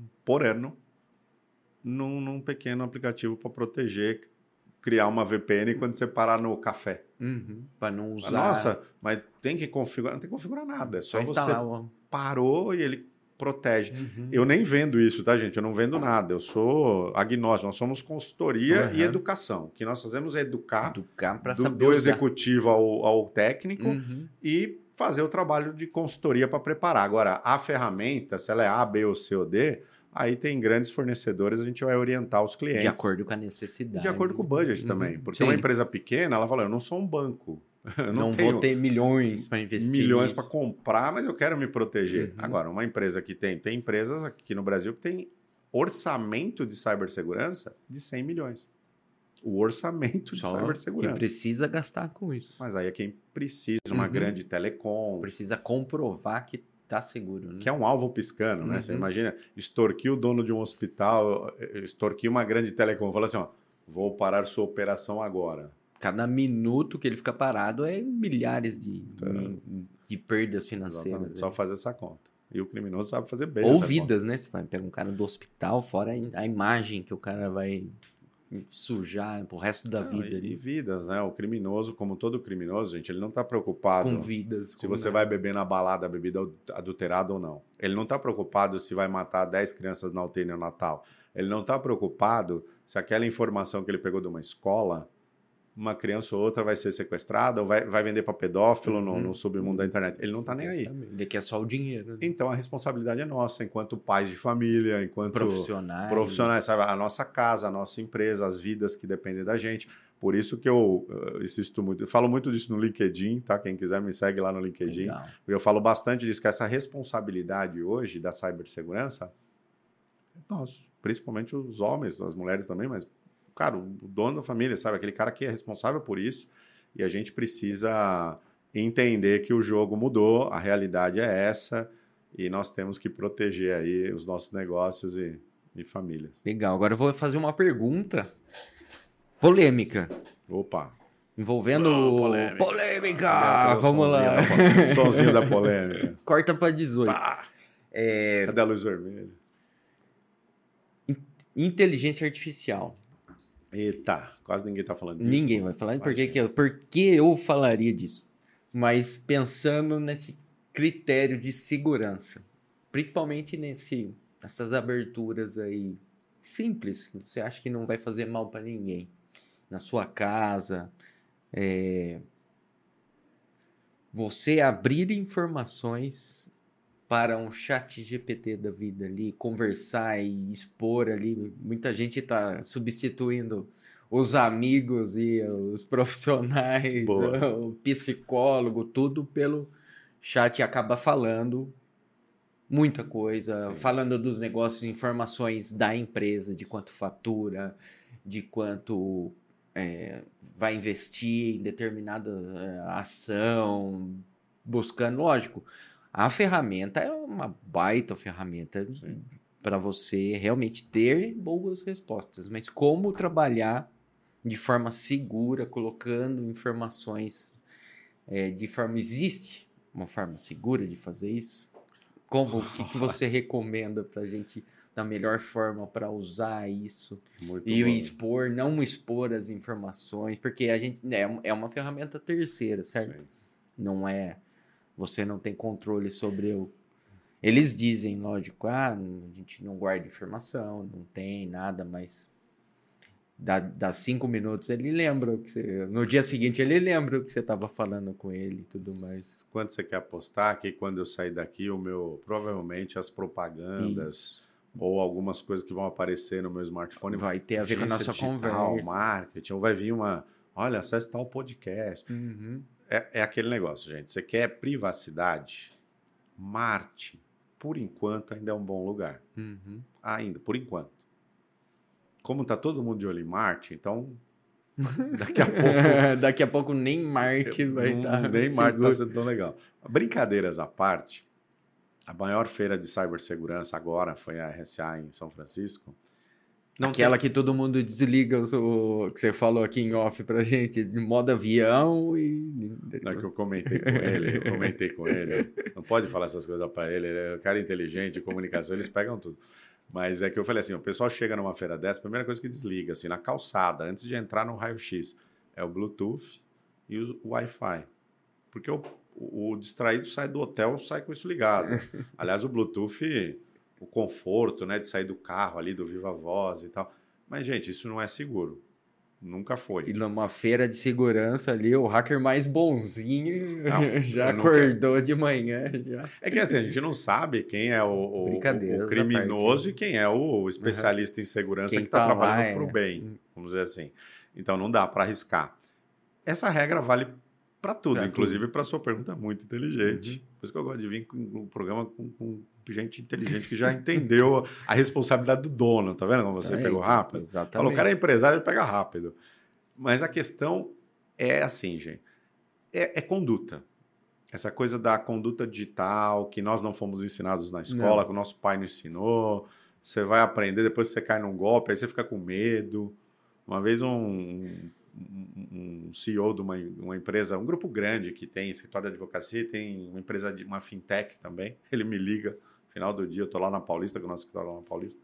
num pequeno aplicativo para proteger, criar uma VPN quando você parar no café. Para não usar... Nossa, mas tem que configurar, não tem que configurar nada, é só você parou e ele protege. Eu nem vendo isso, tá, gente? Eu não vendo nada, eu sou agnóstico, nós somos consultoria e educação. O que nós fazemos é educar para saber do executivo ao técnico e fazer o trabalho de consultoria para preparar. Agora, a ferramenta, se ela é A, B ou C ou D, aí tem grandes fornecedores, a gente vai orientar os clientes. De acordo com a necessidade. De acordo com o budget também. Porque uma empresa pequena, ela fala, eu não sou um banco. Eu não vou ter milhões para investir. Milhões para comprar, mas eu quero me proteger. Agora, uma empresa que tem empresas aqui no Brasil que tem orçamento de cibersegurança de 100 milhões. O orçamento de cibersegurança. Que precisa gastar com isso. Mas aí é quem precisa, uma grande telecom. Precisa comprovar que está seguro. Né? Que é um alvo piscando, né? Você imagina, extorquir o dono de um hospital, extorquir uma grande telecom, falar assim, ó, vou parar sua operação agora. Cada minuto que ele fica parado é milhares de perdas financeiras. Só fazer essa conta. E o criminoso sabe fazer bem. Ou vidas, né? Você vai pegar um cara do hospital, fora a imagem que o cara vai sujar pro resto da vida. E vidas, né? O criminoso, como todo criminoso, gente, ele não tá preocupado... Com vidas. Se você vai beber na balada, bebida adulterada ou não. Ele não tá preocupado se vai matar 10 crianças na UTI no Natal. Ele não tá preocupado se aquela informação que ele pegou de uma escola... uma criança ou outra vai ser sequestrada ou vai vender para pedófilo no submundo da internet. Ele não está nem aí. Ele quer só o dinheiro. Né? Então, a responsabilidade é nossa, enquanto pais de família, enquanto profissionais, sabe? A nossa casa, a nossa empresa, as vidas que dependem da gente. Por isso que eu insisto muito, eu falo muito disso no LinkedIn, tá? Quem quiser me segue lá no LinkedIn. Legal. Eu falo bastante disso, que essa responsabilidade hoje da cibersegurança é nossa, principalmente os homens, as mulheres também, mas cara, o dono da família, sabe? Aquele cara que é responsável por isso. E a gente precisa entender que o jogo mudou, a realidade é essa, e nós temos que proteger aí os nossos negócios e famílias. Legal. Agora eu vou fazer uma pergunta polêmica. Opa! Envolvendo... Polêmica! Vamos lá. Sonzinho da polêmica. Corta para 18. Cadê a luz vermelha? Inteligência artificial. Eita, quase ninguém está falando disso. Ninguém vai falar. Por que eu falaria disso? Mas pensando nesse critério de segurança, principalmente nessas aberturas aí simples, que você acha que não vai fazer mal para ninguém. Na sua casa, você abrir informações para um chat GPT da vida ali, conversar e expor ali. Muita gente está substituindo os amigos e os profissionais, o psicólogo, tudo pelo chat, acaba falando muita coisa, sim, falando dos negócios, informações da empresa, de quanto fatura, de quanto vai investir em determinada ação, buscando, lógico, a ferramenta é uma baita ferramenta para você realmente ter boas respostas, mas como trabalhar de forma segura, colocando informações de forma... Existe uma forma segura de fazer isso? Como, o que você recomenda para a gente, da melhor forma para usar isso? Muito E bom. não expor as informações, porque a gente é uma ferramenta terceira, certo? Sim. Não é... Você não tem controle sobre o... Eles dizem, lógico, a gente não guarda informação, não tem nada, mas dá 5 minutos, ele lembra o que você... No dia seguinte, ele lembra o que você estava falando com ele e tudo mais. Quando você quer apostar, que quando eu sair daqui, provavelmente as propagandas Isso. ou algumas coisas que vão aparecer no meu smartphone Vai ter a ver com a agência nossa digital, conversa. marketing, ou vai vir olha, acesse tal podcast. Uhum. É aquele negócio, gente. Você quer privacidade? Marte, por enquanto, ainda é um bom lugar. Uhum. Ainda, por enquanto. Como está todo mundo de olho em Marte, então daqui a pouco... Daqui a pouco nem Marte vai estar Nem Marte seguro. está sendo tão legal. Brincadeiras à parte, a maior feira de cibersegurança agora foi a RSA em São Francisco. Aquela que todo mundo desliga o que você falou aqui em off pra gente, de modo avião e... Não, que eu comentei com ele. Não pode falar essas coisas para ele. Ele é um cara inteligente de comunicação, eles pegam tudo. Mas é que eu falei assim, o pessoal chega numa feira dessa, a primeira coisa que desliga, assim, na calçada, antes de entrar no raio-x, é o Bluetooth e o Wi-Fi. Porque o distraído sai do hotel, sai com isso ligado. Aliás, o Bluetooth, o conforto, né, de sair do carro ali, do Viva Voz e tal. Mas, gente, isso não é seguro. Nunca foi. E numa feira de segurança ali, o hacker mais bonzinho já nunca... acordou de manhã. Já. É que assim, a gente não sabe quem é o criminoso e quem é o especialista em segurança que está trabalhando para o bem, vamos dizer assim. Então não dá para arriscar. Essa regra vale para tudo, inclusive para a sua pergunta muito inteligente. Por isso que eu gosto de vir com um programa com gente inteligente que já entendeu a responsabilidade do dono. Tá vendo como você pegou rápido? Exatamente. Falou, o cara é empresário, ele pega rápido. Mas a questão é assim, gente. É conduta. Essa coisa da conduta digital, que nós não fomos ensinados na escola, que o nosso pai não ensinou. Você vai aprender, depois você cai num golpe, aí você fica com medo. Uma vez um CEO de uma empresa, um grupo grande que tem escritório de advocacia, tem uma empresa de uma fintech também. Ele me liga, no final do dia, eu estou lá na Paulista, com o nosso escritório lá na Paulista.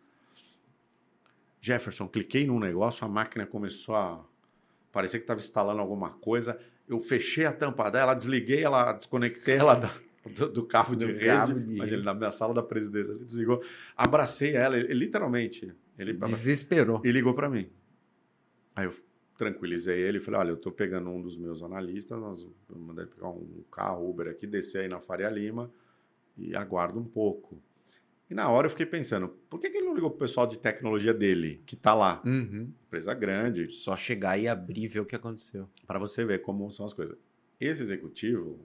Jefferson, cliquei num negócio, a máquina começou a... Parecia que estava instalando alguma coisa. Eu fechei a tampa dela, desliguei ela, desconectei ela do cabo de rede. Mas ele, na minha sala da presidência, ele desligou. Abracei ela, ele, literalmente. Ele desesperou. E ligou para mim. Aí eu tranquilizei ele e falei, olha, eu estou pegando um dos meus analistas, eu mandei pegar um carro, Uber aqui, descer aí na Faria Lima e aguardo um pouco. E na hora eu fiquei pensando, por que ele não ligou pro pessoal de tecnologia dele, que está lá? Empresa grande. Só chegar e abrir e ver o que aconteceu. Para você ver como são as coisas. Esse executivo,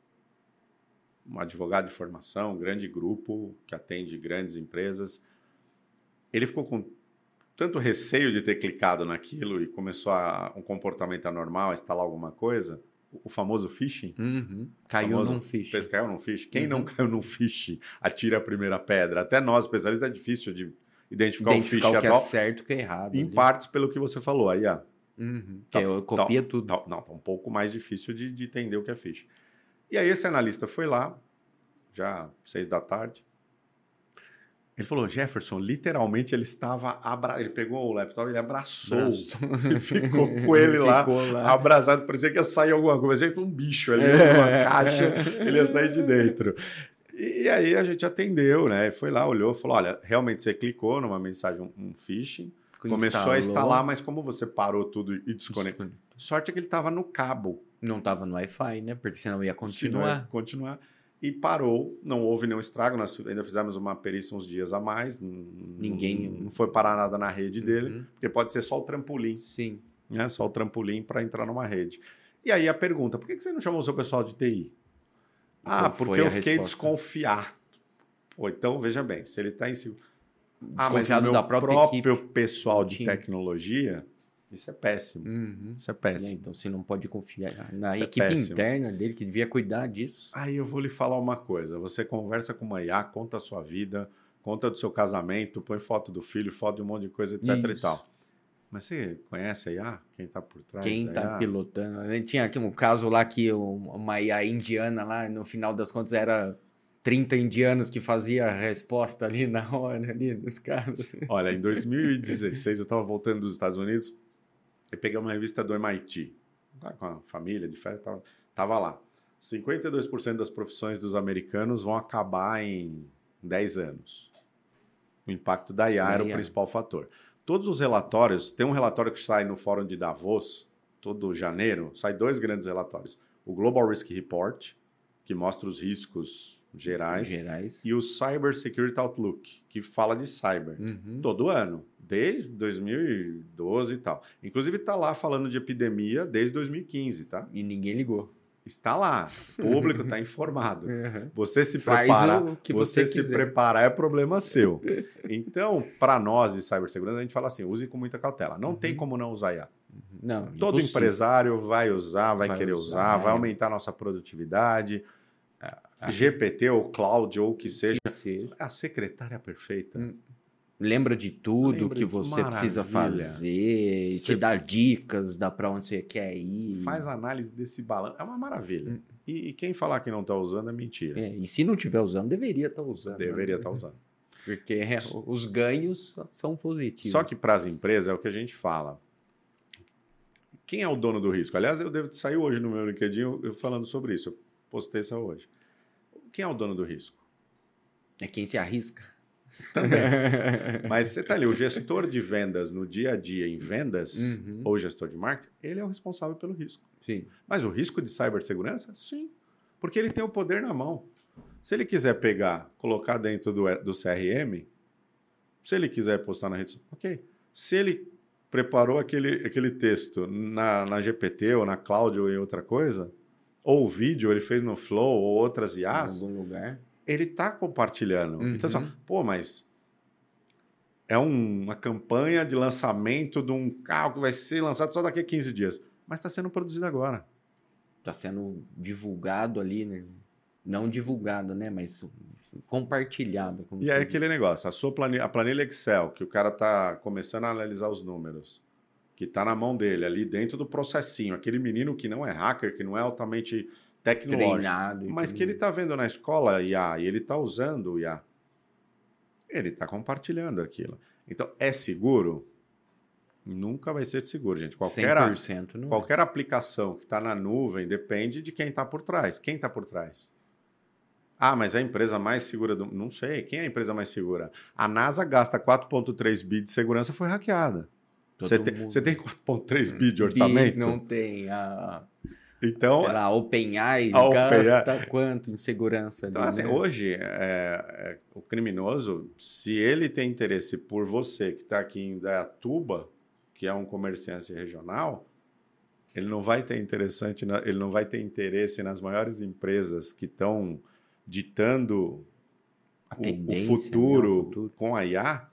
um advogado de formação, um grande grupo que atende grandes empresas, ele ficou com tanto receio de ter clicado naquilo e começou um comportamento anormal, a instalar alguma coisa, o famoso phishing. Caiu num phishing. Vocês caiu num phishing? Quem não caiu num phishing atira a primeira pedra. Até nós, especialistas, é difícil de identificar o phishing o que atual, é certo e o que é errado. Em partes pelo que você falou. Aí, eu copia tudo. Não, tá um pouco mais difícil de entender o que é phishing. E aí esse analista foi lá, já 6 da tarde, ele falou, Jefferson, literalmente ele estava... Ele pegou o laptop, ele abraçou e ficou com ele lá, abraçado. Parecia que ia sair alguma coisa. Parecia um bicho ali, uma caixa, ele ia sair de dentro. E aí a gente atendeu, né? Foi lá, olhou, falou, olha, realmente você clicou numa mensagem, um phishing, começou a instalar, mas como você parou tudo e desconectou? Sorte é que ele estava no cabo. Não estava no Wi-Fi, né? Porque senão ia continuar. E parou, não houve nenhum estrago, nós ainda fizemos uma perícia uns dias a mais, não foi parar nada na rede dele, porque pode ser só o trampolim. Sim. Né? Só o trampolim para entrar numa rede. E aí a pergunta, por que você não chamou o seu pessoal de TI? Porque eu fiquei desconfiado. Pô, então, veja bem, se ele está em cima... mas o meu próprio pessoal de tecnologia... Isso é péssimo. Isso é péssimo. Então, você não pode confiar na equipe interna dele, que devia cuidar disso. Aí eu vou lhe falar uma coisa. Você conversa com uma IA, conta a sua vida, conta do seu casamento, põe foto do filho, foto de um monte de coisa, etc. e tal. Mas você conhece a IA? Quem está por trás Quem da tá IA? pilotando? Tinha aqui um caso lá que uma IA indiana lá, no final das contas, era 30 indianos que fazia a resposta ali na hora, ali dos caras. Olha, em 2016 eu estava voltando dos Estados Unidos e peguei uma revista do MIT. Lá com a família de férias, tava lá. 52% das profissões dos americanos vão acabar em 10 anos. O impacto da IA era o principal fator. Todos os relatórios, tem um relatório que sai no Fórum de Davos, todo janeiro, sai 2 grandes relatórios. O Global Risk Report, que mostra os riscos gerais. E o Cyber Security Outlook, que fala de cyber. Todo ano, desde 2012 e tal. Inclusive está lá falando de epidemia desde 2015, tá? E ninguém ligou. Está lá, o público está informado. Você se preparar, você se preparar é problema seu. Então, para nós de cibersegurança, a gente fala assim, use com muita cautela. Não tem como não usar IA. Não, todo empresário vai usar, vai querer usar, vai aumentar a nossa produtividade. GPT ou cloud ou o que seja. A secretária perfeita. Lembra de tudo que você precisa fazer, te dá dicas, dá para onde você quer ir. Faz análise desse balanço. É uma maravilha. E quem falar que não está usando é mentira. E se não estiver usando, deveria estar usando. Deveria estar usando. Porque os ganhos são positivos. Só que para as empresas é o que a gente fala. Quem é o dono do risco? Aliás, eu devo sair hoje no meu LinkedIn eu falando sobre isso. Eu postei isso hoje. Quem é o dono do risco? É quem se arrisca. Também. Mas você está ali, o gestor de vendas no dia a dia em vendas, ou gestor de marketing, ele é o responsável pelo risco. Sim. Mas o risco de cibersegurança? Sim. Porque ele tem o poder na mão. Se ele quiser pegar, colocar dentro do CRM, se ele quiser postar na rede social, ok. Se ele preparou aquele texto na GPT ou na Cloud ou em outra coisa, ou o vídeo ele fez no Flow ou outras IAs, em algum lugar, ele está compartilhando. Então, você fala, pô, mas é uma campanha de lançamento de um carro que vai ser lançado só daqui a 15 dias. Mas está sendo produzido agora. Está sendo divulgado ali, né? Não divulgado, né? Mas compartilhado. E aí aquele negócio, a planilha Excel, que o cara está começando a analisar os números, que está na mão dele, ali dentro do processinho, aquele menino que não é hacker, que não é altamente tecnológico, treinado, mas que ele está vendo na escola IA e ele está usando o IA. Ele está compartilhando aquilo. Então, é seguro? Nunca vai ser seguro, gente. 100% não qualquer aplicação que está na nuvem depende de quem está por trás. Quem está por trás? Ah, mas é a empresa mais segura do... Não sei. Quem é a empresa mais segura? A NASA gasta 4,3 bi de segurança, foi hackeada. Você tem 4,3 bi de orçamento? Não tem. Então, sei lá, a OpenAI gasta quanto em segurança? Então, assim, hoje, o criminoso, se ele tem interesse por você que está aqui em Indaiatuba, que é um comerciante regional, ele não vai ter interesse nas maiores empresas que estão ditando o futuro com a IA.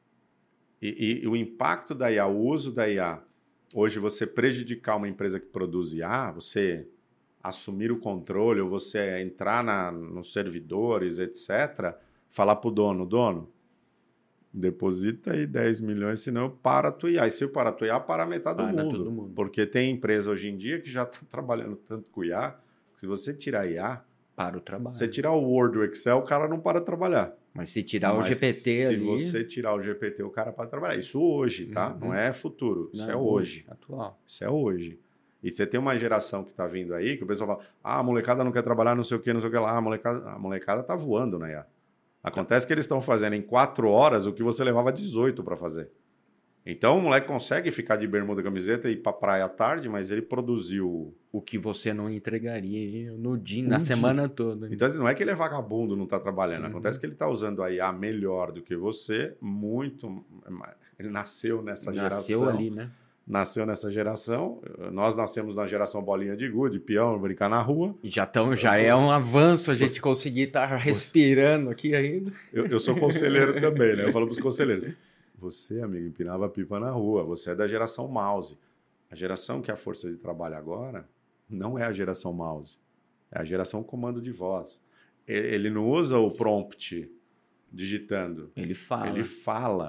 E o impacto da IA, o uso da IA, hoje você prejudicar uma empresa que produz IA, você assumir o controle, ou você entrar nos servidores, etc., falar para o dono, deposita aí 10 milhões, senão eu paro a tua IA. E se eu parar a tua IA, para a metade do mundo. Porque tem empresa hoje em dia que já está trabalhando tanto com IA, que se você tirar IA, para o trabalho. Você tirar o Word, o Excel, o cara não para de trabalhar. Mas se tirar o GPT ali... Se você tirar o GPT, o cara para de trabalhar. Isso hoje, tá? Não é futuro. Isso é hoje. Atual. Isso é hoje. E você tem uma geração que está vindo aí, que o pessoal fala, a molecada não quer trabalhar, não sei o que lá. A molecada tá voando na IA. Acontece que eles estão fazendo em 4 horas o que você levava 18 para fazer. Então o moleque consegue ficar de bermuda e camiseta e ir para praia à tarde, mas ele produziu... O que você não entregaria no dia, na semana toda. Então assim, não é que ele é vagabundo, não está trabalhando. Acontece que ele está usando a IA melhor do que você, muito... Ele nasceu nessa geração. Nasceu ali, né? Nasceu nessa geração. Nós nascemos na geração bolinha de gude, peão, brincar na rua. E já é um avanço a gente conseguir estar respirando aqui ainda. Eu sou conselheiro também, né? Eu falo para os conselheiros. Você, amigo, empinava pipa na rua. Você é da geração mouse. A geração que é a força de trabalho agora não é a geração mouse. É a geração comando de voz. Ele não usa o prompt digitando. Ele fala. Ele fala.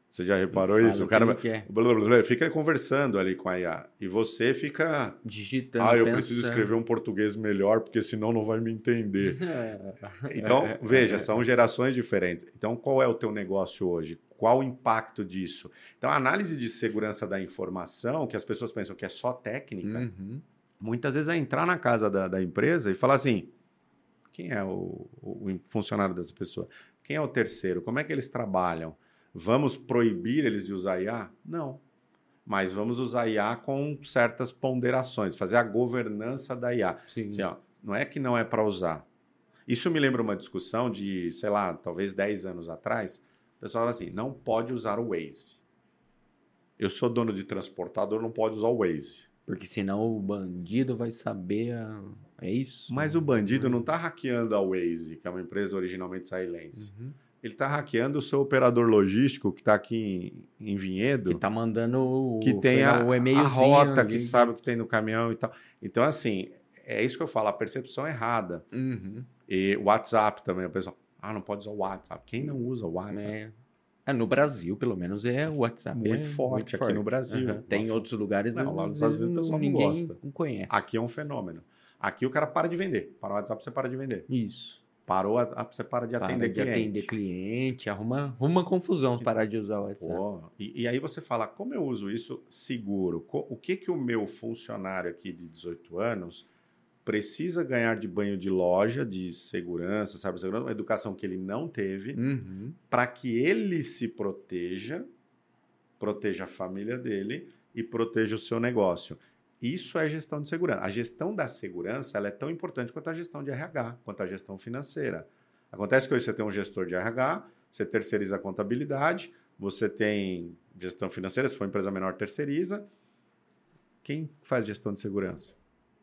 Você já reparou Fala isso? o O cara que fica conversando ali com a IA e você fica digitando, eu preciso escrever um português melhor porque senão não vai me entender. Então, veja, são gerações diferentes. Então, qual é o teu negócio hoje? Qual o impacto disso? Então, a análise de segurança da informação, que as pessoas pensam que é só técnica, muitas vezes é entrar na casa da empresa e falar assim, quem é o funcionário dessa pessoa? Quem é o terceiro? Como é que eles trabalham? Vamos proibir eles de usar IA? Não. Mas vamos usar IA com certas ponderações, fazer a governança da IA. Sim. Assim, não é que não é para usar. Isso me lembra uma discussão de, sei lá, talvez 10 anos atrás. O pessoal falava assim, não pode usar o Waze. Eu sou dono de transportador, não pode usar o Waze. Porque senão o bandido vai saber... É isso? Mas o bandido não está hackeando a Waze, que é uma empresa originalmente israelense. Ele está hackeando o seu operador logístico que está aqui em Vinhedo. Que está mandando que tem a e-mailzinho, rota, que sabe o que tem no caminhão e tal. Então, assim, é isso que eu falo, a percepção é errada. E o WhatsApp também, o pessoal, não pode usar o WhatsApp. Quem não usa o WhatsApp? No Brasil, pelo menos, o WhatsApp muito forte aqui no Brasil. Tem em outros lugares, não, lá nos Estados Unidos o pessoal não gosta. Não conhece. Aqui é um fenômeno. Aqui o cara para de vender. Para o WhatsApp, você para de vender. Isso. Parou, você para de atender cliente. Atender cliente, arruma confusão parar de usar o WhatsApp. E aí você fala, como eu uso isso seguro? O que o meu funcionário aqui de 18 anos precisa ganhar de banho de loja, de segurança, cibersegurança, uma educação que ele não teve, para que ele se proteja a família dele e proteja o seu negócio. Isso é gestão de segurança. A gestão da segurança ela é tão importante quanto a gestão de RH, quanto a gestão financeira. Acontece que hoje você tem um gestor de RH, você terceiriza a contabilidade, você tem gestão financeira, se for empresa menor, terceiriza. Quem faz gestão de segurança?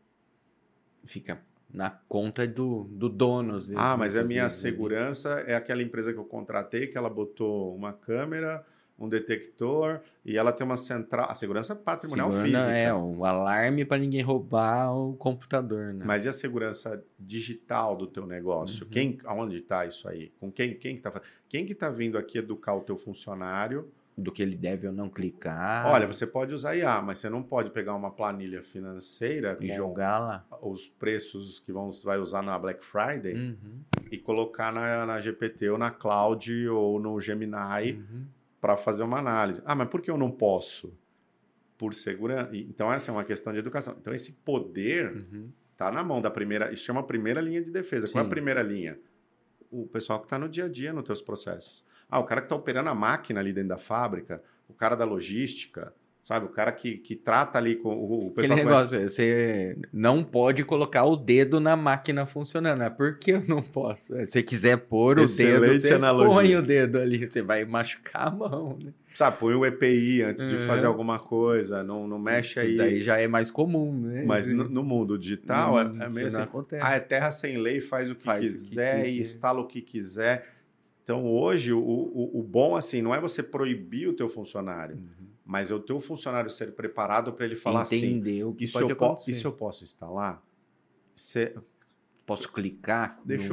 Fica na conta do dono, às vezes. Mas a minha segurança é aquela empresa que eu contratei, que ela botou uma câmera, um detector, e ela tem uma central... A segurança patrimonial física. É, um alarme para ninguém roubar o computador, né? Mas e a segurança digital do teu negócio? Aonde está isso aí? Com quem que está fazendo? Quem que está vindo aqui educar o teu funcionário? Do que ele deve ou não clicar. Olha, você pode usar IA, mas você não pode pegar uma planilha financeira e jogar lá os preços que vai usar na Black Friday e colocar na GPT ou na Cloud ou no Gemini para fazer uma análise. Mas por que eu não posso? Por segurança. Então, essa é uma questão de educação. Então, esse poder está na mão da primeira... Isso chama primeira linha de defesa. Sim. Qual é a primeira linha? O pessoal que está no dia a dia nos teus processos. O cara que está operando a máquina ali dentro da fábrica, o cara da logística, sabe? O cara que trata ali com o pessoal... Aquele negócio, você não pode colocar o dedo na máquina funcionando. Por que eu não posso? Se você quiser pôr o dedo, você põe o dedo ali. Você vai machucar a mão, né? Sabe, põe o EPI antes de fazer alguma coisa, não mexe aí. Daí já é mais comum, né? Mas no mundo digital é meio assim, acontece. É terra sem lei, faz o que quiser e instala o que quiser. Então, hoje, o bom, assim, não é você proibir o teu funcionário, mas é o teu funcionário ser preparado para ele falar entender assim, o que pode acontecer. Isso eu posso instalar? Posso clicar? Deixa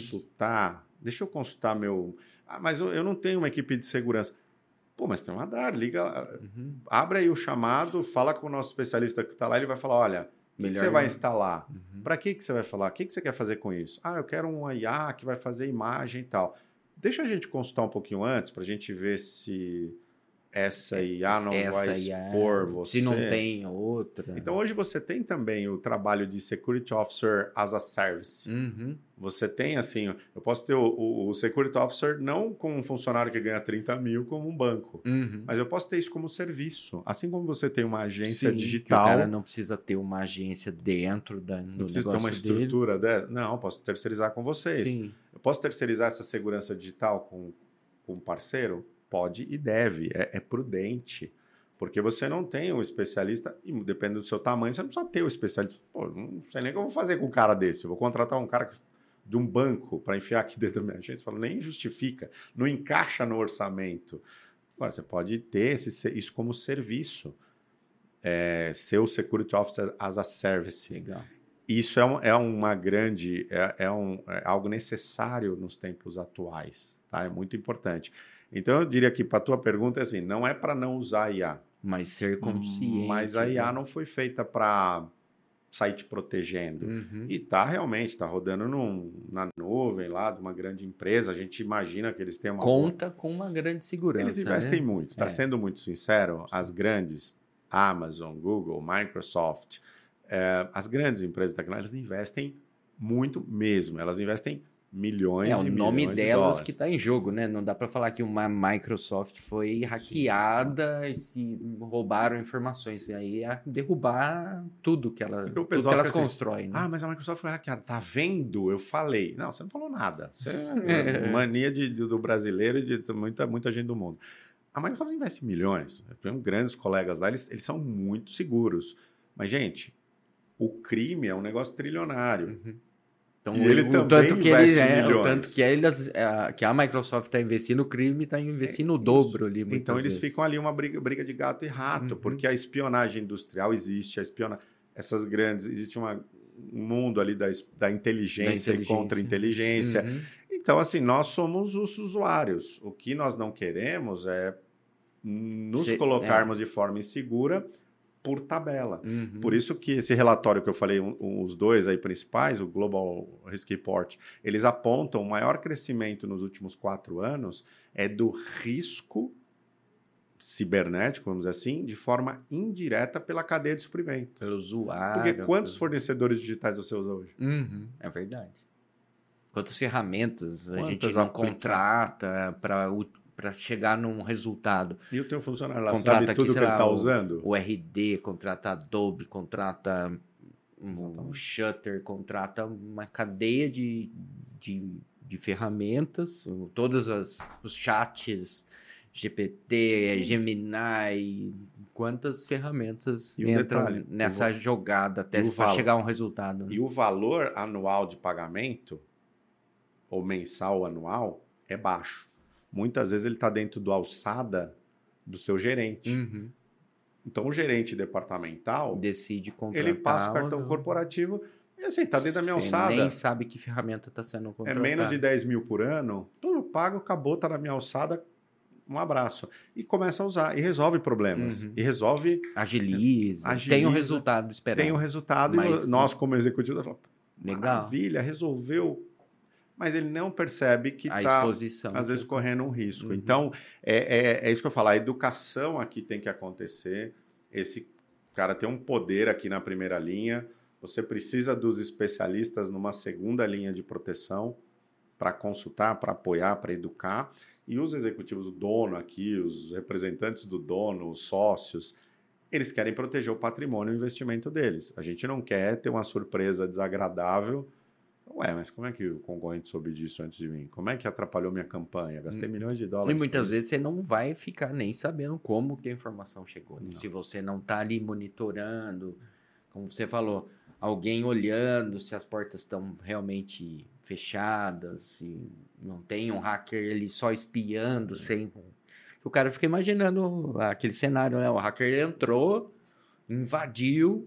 eu consultar meu... mas eu não tenho uma equipe de segurança. Mas tem uma DAR, liga, abre aí o chamado, fala com o nosso especialista que está lá, ele vai falar, olha, o que você vai instalar? Para que você vai falar? O que você quer fazer com isso? Eu quero um IA que vai fazer imagem e tal. Deixa a gente consultar um pouquinho antes para a gente ver se essa IA não vai expor você. Se não tem outra. Então, hoje você tem também o trabalho de Security Officer as a Service. Você tem, assim, eu posso ter o Security Officer não como um funcionário que ganha 30 mil como um banco, mas eu posso ter isso como serviço. Assim como você tem uma agência digital... Que o cara não precisa ter uma agência dentro do negócio dele. Não precisa ter uma estrutura dela. Não, posso terceirizar com vocês. Sim. Eu posso terceirizar essa segurança digital com um parceiro? Pode e deve, é prudente, porque você não tem um especialista, e dependendo do seu tamanho, você não precisa ter um especialista. Não sei nem o que eu vou fazer com um cara desse, eu vou contratar um cara de um banco para enfiar aqui dentro da minha agência, nem justifica, não encaixa no orçamento. Agora, você pode ter isso como serviço, ser o Security Officer as a Service. Legal. Isso é uma grande, é algo necessário nos tempos atuais, tá? É muito importante. Então, eu diria que para a tua pergunta é assim, não é para não usar a IA. Mas ser consciente. Mas a IA não foi feita para sair te protegendo. E realmente, tá rodando na nuvem lá de uma grande empresa. A gente imagina que eles têm uma Conta com uma grande segurança. Eles investem né? muito. Tá sendo muito sincero, as grandes, Amazon, Google, Microsoft, as grandes empresas de tecnologia, elas investem muito mesmo. Elas investem milhões e milhões de dólares. O nome delas que está em jogo, né? Não dá para falar que uma Microsoft foi hackeada e se roubaram informações. E aí é derrubar tudo que elas constroem. Né? Mas a Microsoft foi hackeada. Tá vendo? Eu falei. Não, você não falou nada. Você mania do brasileiro e de muita gente do mundo. A Microsoft investe milhões. Eu tenho grandes colegas lá, eles são muito seguros. Mas, gente, o crime é um negócio trilionário. Então, e ele também investe milhões. O tanto que a Microsoft está investindo, o crime está investindo o dobro ali. Então, eles ficam ali uma briga de gato e rato, porque a espionagem industrial existe, essas grandes, existe um mundo ali da inteligência e contra-inteligência. Então, assim, nós somos os usuários. O que nós não queremos é nos colocarmos de forma insegura por tabela. Por isso que esse relatório que eu falei, os dois aí principais, o Global Risk Report, eles apontam o maior crescimento nos últimos 4 anos é do risco cibernético, vamos dizer assim, de forma indireta pela cadeia de suprimento. Pelo usuário. Porque quantos fornecedores digitais você usa hoje? É verdade. Quantas ferramentas a gente não contrata para chegar num resultado. E o teu funcionário lá sabe tudo que ele está usando? O RD, contrata Adobe, contrata um Shutter, contrata uma cadeia de ferramentas, todos os chats, GPT, Gemini, quantas ferramentas entram nessa jogada até chegar a um resultado. E o valor anual de pagamento, ou mensal ou anual, é baixo. Muitas vezes ele está dentro da alçada do seu gerente. Então, o gerente departamental decide contratar. Ele passa o cartão corporativo e assim, está dentro da minha alçada. Nem sabe que ferramenta está sendo contratada. É menos de 10 mil por ano, tudo pago, acabou, está na minha alçada, um abraço. E começa a usar, e resolve problemas. E resolve... Agiliza. Tem um resultado esperado. Tem um resultado, e nós, como executivos, falamos, legal. Maravilha, resolveu. Mas ele não percebe que está, às vezes, correndo um risco. Então, é isso que eu falo. A educação aqui tem que acontecer. Esse cara tem um poder aqui na primeira linha. Você precisa dos especialistas numa segunda linha de proteção para consultar, para apoiar, para educar. E os executivos, o dono aqui, os representantes do dono, os sócios, eles querem proteger o patrimônio e o investimento deles. A gente não quer ter uma surpresa desagradável. Ué, mas como é que o concorrente soube disso antes de mim? Como é que atrapalhou minha campanha? Gastei milhões de dólares. E muitas vezes você não vai ficar nem sabendo como que a informação chegou. Né? Se você não está ali monitorando, como você falou, alguém olhando se as portas estão realmente fechadas, se não tem um hacker ali só espiando, sem... O cara fica imaginando aquele cenário, né? O hacker entrou, invadiu,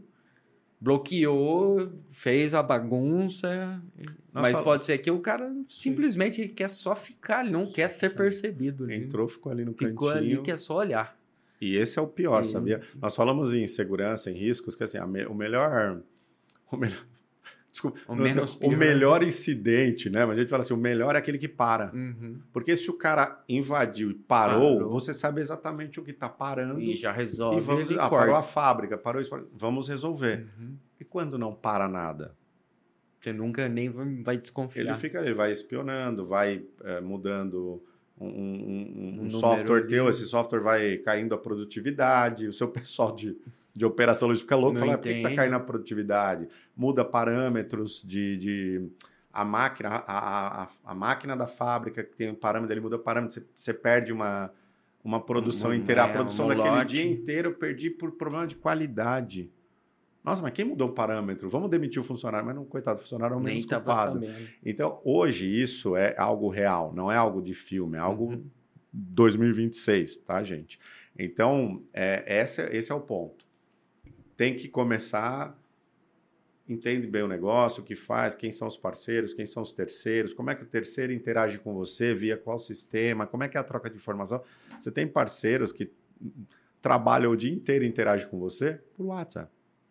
bloqueou, fez a bagunça, mas pode ser que o cara simplesmente quer só ficar ali, não quer ser percebido. Ali. Entrou, ficou ali no cantinho. Ficou ali, quer só olhar. E esse é o pior, sabia? Nós falamos em segurança, em riscos, que assim, o melhor Desculpa, o melhor incidente, né? Mas a gente fala assim, o melhor é aquele que para. Porque se o cara invadiu e parou, você sabe exatamente o que está parando. E já resolve. E parou a fábrica, parou isso, vamos resolver. E quando não para nada? Você nunca nem vai desconfiar. Ele vai espionando, vai mudando um software teu, esse software vai caindo a produtividade, o seu pessoal de operação logística fica louco, fala, por que está caindo a produtividade? Muda parâmetros a máquina da fábrica, que tem um parâmetro, ele muda parâmetro, você perde uma produção inteira. A produção daquele dia inteiro eu perdi por problema de qualidade. Nossa, mas quem mudou o parâmetro? Vamos demitir o funcionário, mas não, coitado, o funcionário é o menos culpado. Então, hoje isso é algo real, não é algo de filme, é algo 2026, tá, gente? Então, esse é o ponto. Tem que começar entende bem o negócio, o que faz, quem são os parceiros, quem são os terceiros, como é que o terceiro interage com você, via qual sistema, como é que é a troca de informação. Você tem parceiros que trabalham o dia inteiro e interagem com você por WhatsApp.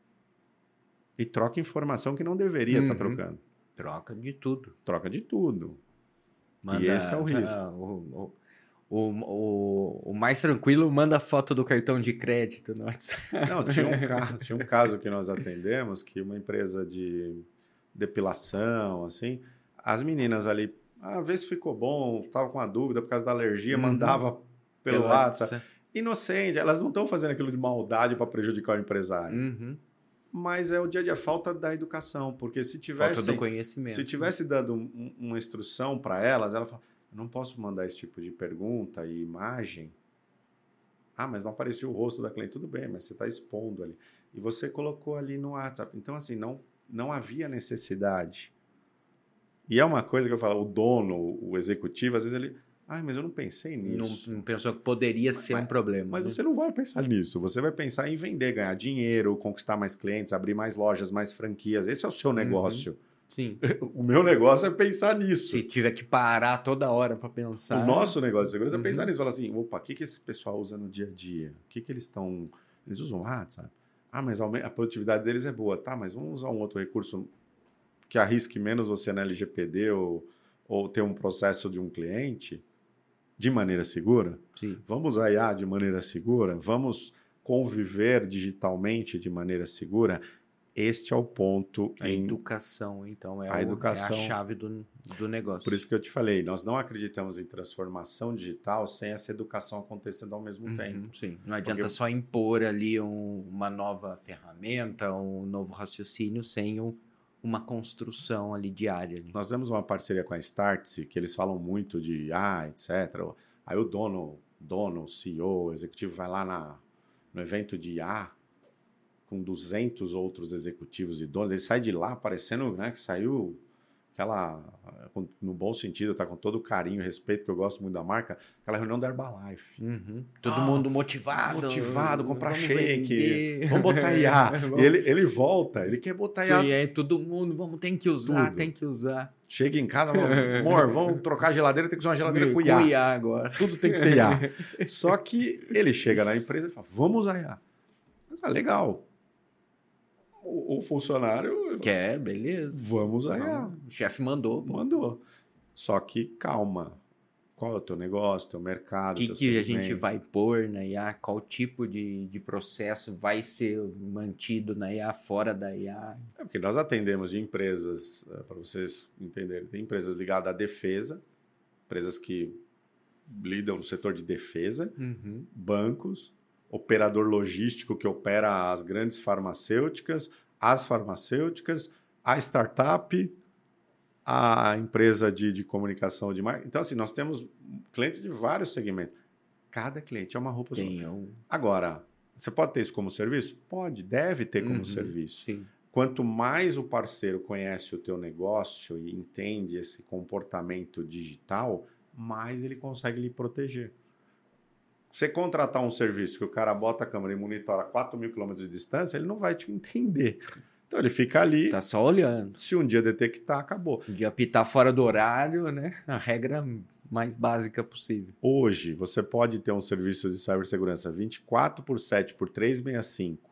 E troca informação que não deveria estar trocando. Troca de tudo. Troca de tudo. Manda, e esse é o risco. O mais tranquilo manda foto do cartão de crédito no WhatsApp. Não, tinha um caso que nós atendemos, que uma empresa de depilação, assim, as meninas ali, às vezes ficou bom, estava com uma dúvida por causa da alergia, mandava pelo WhatsApp. Inocente, elas não estão fazendo aquilo de maldade para prejudicar o empresário. Mas é o dia a dia, falta da educação, porque se tivesse... Falta do conhecimento. Se tivesse dado uma instrução para elas, ela fala, eu não posso mandar esse tipo de pergunta e imagem. Ah, mas não apareceu o rosto da cliente. Tudo bem, mas você está expondo ali. E você colocou ali no WhatsApp. Então, assim, não havia necessidade. E é uma coisa que eu falo, o dono, o executivo, às vezes ele... Ah, mas eu não pensei nisso. Não pensou que poderia ser um problema. Mas né? você não vai pensar nisso. Você vai pensar em vender, ganhar dinheiro, conquistar mais clientes, abrir mais lojas, mais franquias. Esse é o seu negócio. Sim. O meu negócio é pensar nisso. Se tiver que parar toda hora para pensar... O nosso negócio de segurança é pensar nisso. Falar assim, opa, o que esse pessoal usa no dia a dia? O que eles estão... Eles usam WhatsApp? Ah, mas a produtividade deles é boa. Tá, mas vamos usar um outro recurso que arrisque menos você na LGPD ou ter um processo de um cliente... de maneira segura? Sim. Vamos usar IA de maneira segura? Vamos conviver digitalmente de maneira segura? Este é o ponto. A educação, então, é a chave do negócio. Por isso que eu te falei, nós não acreditamos em transformação digital sem essa educação acontecendo ao mesmo tempo. Sim, não adianta só impor ali uma nova ferramenta, um novo raciocínio sem uma construção ali diária. Ali. Nós temos uma parceria com a Startse, que eles falam muito de IA, etc. Aí o dono, CEO, executivo, vai lá no evento de IA com 200 outros executivos e donos. Ele sai de lá parecendo, né, que saiu aquela, no bom sentido, tá com todo o carinho e respeito, que eu gosto muito da marca, aquela reunião da Herbalife. Todo mundo motivado, comprar shake, vamos botar IA. E ele volta, ele quer botar IA. E aí todo mundo, tem que usar. Chega em casa, amor, vamos trocar a geladeira, tem que usar uma geladeira com IA. Com IA agora. Tudo tem que ter IA. Só que ele chega na empresa e fala, vamos usar IA. Mas, legal. O funcionário... Quer, beleza. Vamos usar IA. O chefe mandou. Mandou. Só que, calma. Qual é o teu negócio, teu mercado, o que a gente vai pôr na IA? Qual tipo de processo vai ser mantido na IA, fora da IA? É porque nós atendemos de empresas, para vocês entenderem, tem empresas ligadas à defesa, empresas que lidam no setor de defesa, bancos, operador logístico que opera as grandes farmacêuticas, as farmacêuticas, a startup, a empresa de comunicação de marketing. Então, assim, nós temos clientes de vários segmentos. Cada cliente é uma roupa sua. Agora, você pode ter isso como serviço? Pode, deve ter como serviço. Sim. Quanto mais o parceiro conhece o teu negócio e entende esse comportamento digital, mais ele consegue lhe proteger. Você contratar um serviço que o cara bota a câmera e monitora 4.000 km de distância, ele não vai te entender. Então ele fica ali. Tá só olhando. Se um dia detectar, acabou. Um dia apitar fora do horário, né? A regra mais básica possível. Hoje, você pode ter um serviço de cibersegurança 24/7 por 365,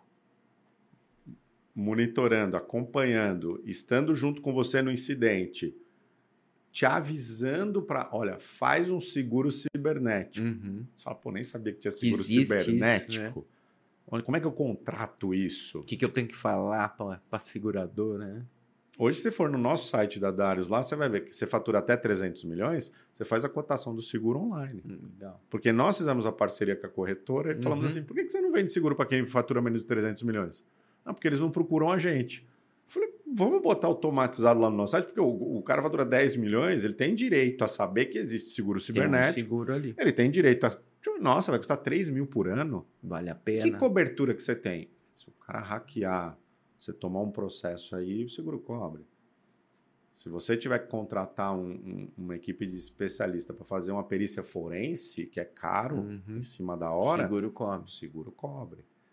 monitorando, acompanhando, estando junto com você no incidente, te avisando para, olha, faz um seguro cibernético. Você fala, nem sabia que tinha seguro cibernético. Isso, né? Como é que eu contrato isso? O que eu tenho que falar para a seguradora, né? Hoje, se for no nosso site da Darius lá, você vai ver que você fatura até 300 milhões, você faz a cotação do seguro online. Legal. Porque nós fizemos a parceria com a corretora e falamos assim, por que você não vende seguro para quem fatura menos de 300 milhões? Não, porque eles não procuram a gente. Falei, vamos botar automatizado lá no nosso site, porque o cara fatura 10 milhões, ele tem direito a saber que existe seguro cibernético. Tem um seguro ali. Ele tem direito a... Nossa, vai custar 3 mil por ano? Vale a pena. Que cobertura que você tem? Se o cara hackear, você tomar um processo aí, o seguro cobre. Se você tiver que contratar uma equipe de especialista para fazer uma perícia forense, que é caro, em cima da hora... Seguro cobre. O seguro cobre.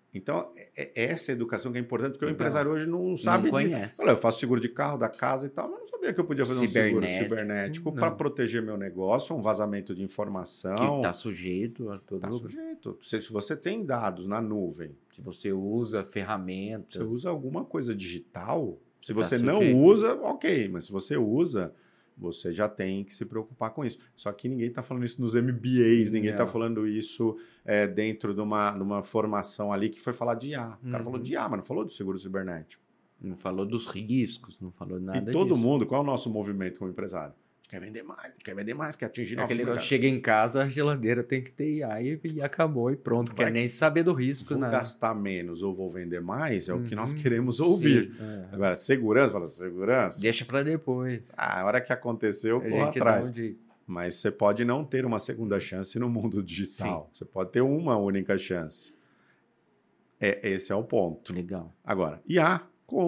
Então, essa educação que é importante, porque o Legal. empresário hoje não sabe. Não conhece. Olha, eu faço seguro de carro, da casa e tal, mas não sabia que eu podia fazer um seguro cibernético para Não. proteger meu negócio, um vazamento de informação. Que está sujeito a todo Está lugar. sujeito. Se você tem dados na nuvem, Se você usa ferramentas. você usa alguma coisa digital, se Tá você sujeito. não usa, ok, mas se você usa, você já tem que se preocupar com isso. Só que ninguém está falando isso nos MBAs, ninguém está Não. falando isso dentro de uma formação ali que foi falar de IA. O cara falou de IA, mas não falou do seguro cibernético. Não falou dos riscos, não falou nada E todo disso. mundo, qual é o nosso movimento como empresário? A gente quer vender mais, quer atingir novos Aquele mercados. chega em casa, a geladeira tem que ter IA e acabou e pronto. Quer nem saber do risco, Vou né? gastar menos ou vou vender mais, é o que nós queremos ouvir. Sim, é. Agora, segurança, fala segurança. Deixa para depois. A hora que aconteceu, A corra gente dá atrás. um de... Mas você pode não ter uma segunda chance no mundo digital. Você pode ter uma única chance. Esse é o ponto. Legal. Agora, IA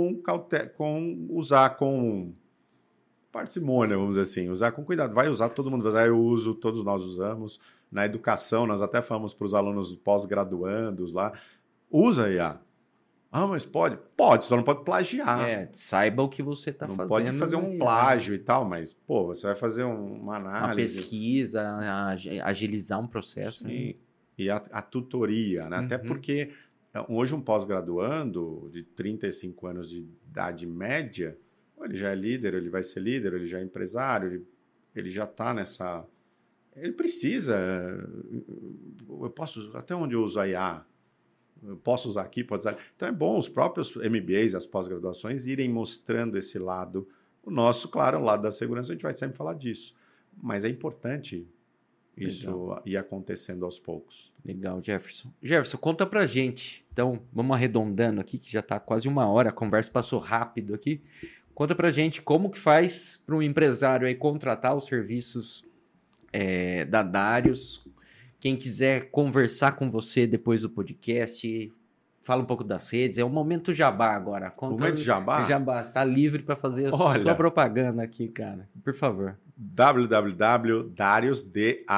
usar com parcimônia, vamos dizer assim, usar com cuidado. Vai usar, todo mundo vai usar, eu uso, todos nós usamos. Na educação, nós até falamos para os alunos pós-graduandos lá, usa IA. Ah, mas pode? Pode, só não pode plagiar. Saiba o que você está Não fazendo. pode fazer um plágio e tal, mas, pô, você vai fazer uma análise. Uma pesquisa, agilizar um processo. Sim. Né? E a tutoria, né? Até porque hoje um pós-graduando de 35 anos de idade média, ele já é líder, ele vai ser líder, ele já é empresário, ele já está nessa... Ele precisa... Eu posso... Até onde eu uso a IA? Eu posso usar aqui, pode usar... Então é bom os próprios MBAs, as pós-graduações, irem mostrando esse lado. O nosso, claro, o lado da segurança, a gente vai sempre falar disso. Mas é importante isso ir acontecendo aos poucos. Legal, Jefferson. Jefferson, conta pra gente. Então, vamos arredondando aqui, que já está quase 1 hora, a conversa passou rápido aqui. Conta pra gente como que faz para um empresário aí contratar os serviços da Darius. Quem quiser conversar com você depois do podcast, fala um pouco das redes. É o momento jabá agora. Conta, momento jabá? Jabá, tá livre para fazer a sua propaganda aqui, cara. Por favor. www.darius,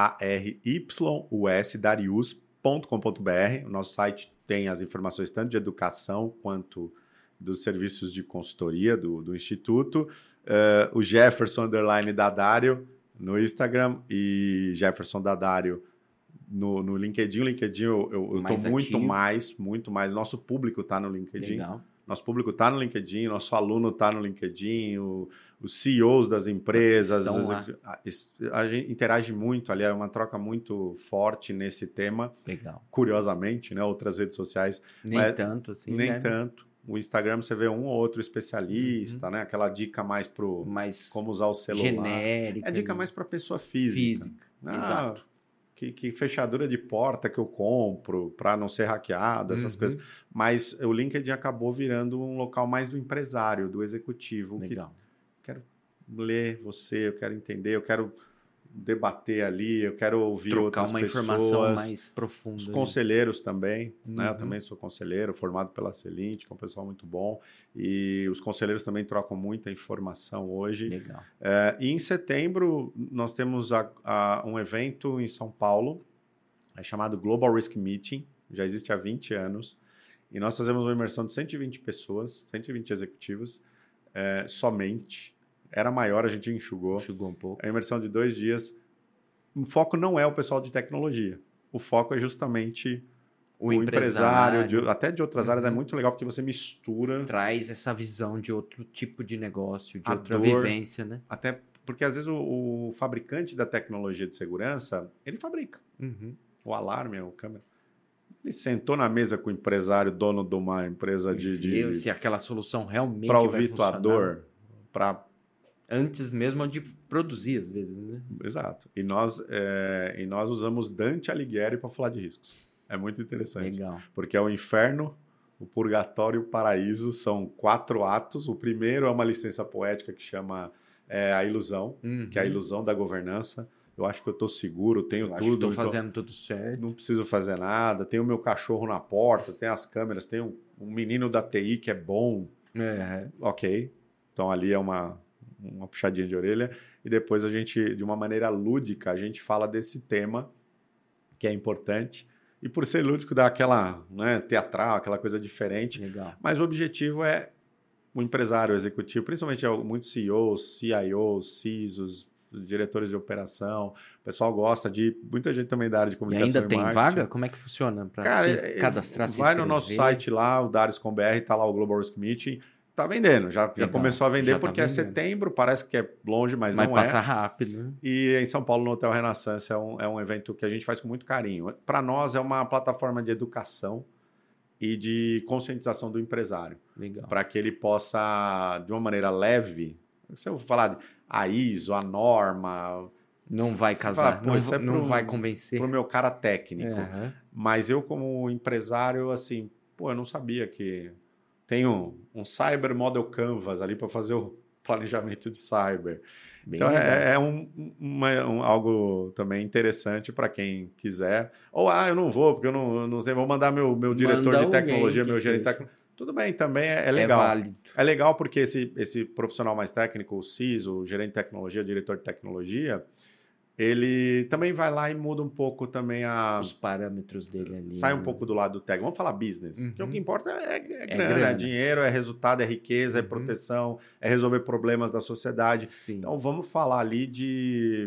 Darius.com.br. O nosso site tem as informações tanto de educação quanto dos serviços de consultoria do Instituto. O Jefferson _Dadario no Instagram e Jefferson Dadario no LinkedIn. O LinkedIn eu estou muito mais. Nosso público está no LinkedIn. Legal. Nosso público está no LinkedIn, nosso aluno está no LinkedIn, os CEOs das empresas. A gente interage muito ali, é uma troca muito forte nesse tema. Legal. Curiosamente, né? Outras redes sociais. Nem tanto, assim. Nem tanto. O Instagram você vê um ou outro especialista, né? Aquela dica mais pro como usar o celular. Genérica. É dica mais para pessoa física. Exato. Que fechadura de porta que eu compro para não ser hackeado, essas coisas. Mas o LinkedIn acabou virando um local mais do empresário, do executivo. Legal. Que quero ler você, eu quero entender, eu quero debater ali, eu quero ouvir outras pessoas. Trocar uma informação mais profunda. Os conselheiros também, né? Eu também sou conselheiro, formado pela Celint, que é um pessoal muito bom. E os conselheiros também trocam muita informação hoje. Legal. E em setembro, nós temos um evento em São Paulo, chamado Global Risk Meeting, já existe há 20 anos. E nós fazemos uma imersão de 120 pessoas, 120 executivos, somente. Era maior, a gente enxugou. Enxugou um pouco. É uma imersão de 2 dias. O foco não é o pessoal de tecnologia. O foco é justamente o empresário até de outras áreas. É muito legal porque você mistura. Traz essa visão de outro tipo de negócio, de outra vivência, né? Até porque às vezes o fabricante da tecnologia de segurança, ele fabrica. O alarme, a câmera. Ele sentou na mesa com o empresário, dono de uma empresa de se aquela solução realmente para ouvir tua dor, para antes mesmo de produzir, às vezes, né? Exato. E nós usamos Dante Alighieri para falar de riscos. É muito interessante. Legal. Porque é o inferno, o purgatório e o paraíso. São 4 atos. O primeiro é uma licença poética que chama a ilusão, que é a ilusão da governança. Eu acho que eu estou seguro, tenho tudo. Estou fazendo tudo certo. Não preciso fazer nada. Tenho o meu cachorro na porta, tem as câmeras, tem um menino da TI que é bom. Ok. Então ali é uma puxadinha de orelha, e depois a gente, de uma maneira lúdica, a gente fala desse tema que é importante E por ser lúdico, dá aquela, né, teatral, aquela coisa diferente. Legal. Mas o objetivo é o empresário, o executivo, principalmente muitos CEOs, CIOs, CISOs, diretores de operação. O pessoal gosta de... Muita gente também da área de E comunicação ainda tem marketing. vaga? Como é que funciona? Para se cadastrar, se vai no inscrever? nosso site lá, o Darius.com.br, tá lá o Global Risk Meeting. Tá vendendo, já começou a vender, Já tá porque é vendendo. setembro, parece que é longe, mas não passa é. rápido, né? E em São Paulo, no Hotel Renaissance, é um evento que a gente faz com muito carinho. Para nós, é uma plataforma de educação e de conscientização do empresário. Legal. Para que ele possa, de uma maneira leve, se eu falar de a ISO, a norma... Não vai casar, não vai convencer. Para o meu cara técnico. Uhum. Mas eu, como empresário, assim, eu não sabia que... Tem um Cyber Model Canvas ali para fazer o planejamento de cyber. Bem então, legal. algo também interessante para quem quiser. Ou, eu não vou, porque eu não sei, vou mandar meu diretor de tecnologia, meu gerente de tecnologia. Tudo bem, também é legal. É válido. É legal porque esse profissional mais técnico, o CISO, o gerente de tecnologia, o diretor de tecnologia, ele também vai lá e muda um pouco também os parâmetros dele ali. Sai um pouco do lado do tech. Vamos falar business. Uhum. Porque o que importa é grana, é dinheiro, é resultado, é riqueza, é proteção, é resolver problemas da sociedade. Sim. Então vamos falar ali de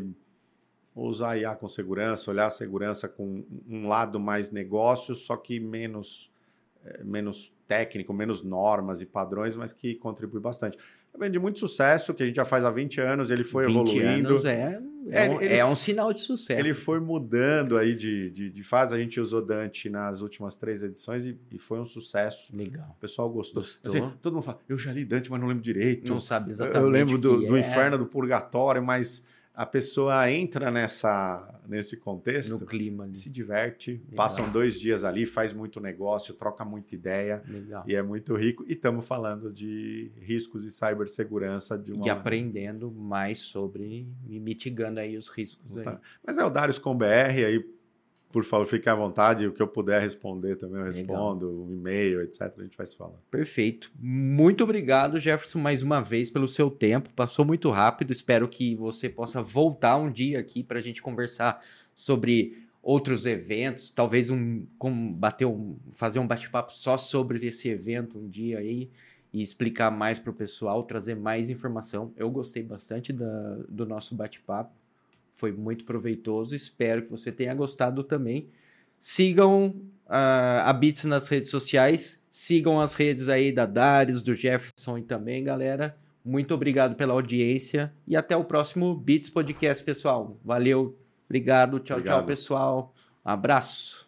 usar IA com segurança, olhar a segurança com um lado mais negócio, só que menos técnico, menos normas e padrões, mas que contribui bastante. Vem de muito sucesso, que a gente já faz há 20 anos, ele foi 20 evoluindo. Anos é um sinal de sucesso. Ele foi mudando aí de fase, a gente usou Dante nas últimas 3 edições e foi um sucesso. Legal. O pessoal gostou. Assim, todo mundo fala, eu já li Dante, mas não lembro direito. Não sabe exatamente eu lembro do inferno, do purgatório, mas a pessoa entra nesse contexto, no clima ali. Se diverte, Legal. Passam 2 dias ali, faz muito negócio, troca muita ideia. Legal. E é muito rico. E estamos falando de riscos de cibersegurança. E aprendendo mais sobre e mitigando aí os riscos. Aí. Mas é o Darius.com.br, aí por favor, fique à vontade, o que eu puder responder também eu respondo, um e-mail, etc. A gente vai se falar. Perfeito. Muito obrigado, Jefferson, mais uma vez pelo seu tempo. Passou muito rápido. Espero que você possa voltar um dia aqui para a gente conversar sobre outros eventos. Talvez fazer um bate-papo só sobre esse evento um dia aí e explicar mais para o pessoal, trazer mais informação. Eu gostei bastante do nosso bate-papo. Foi muito proveitoso, espero que você tenha gostado também. Sigam a Bits nas redes sociais, sigam as redes aí da Darius, do Jefferson e também, galera. Muito obrigado pela audiência e até o próximo Bits Podcast, pessoal. Valeu, obrigado, tchau, pessoal. Um abraço.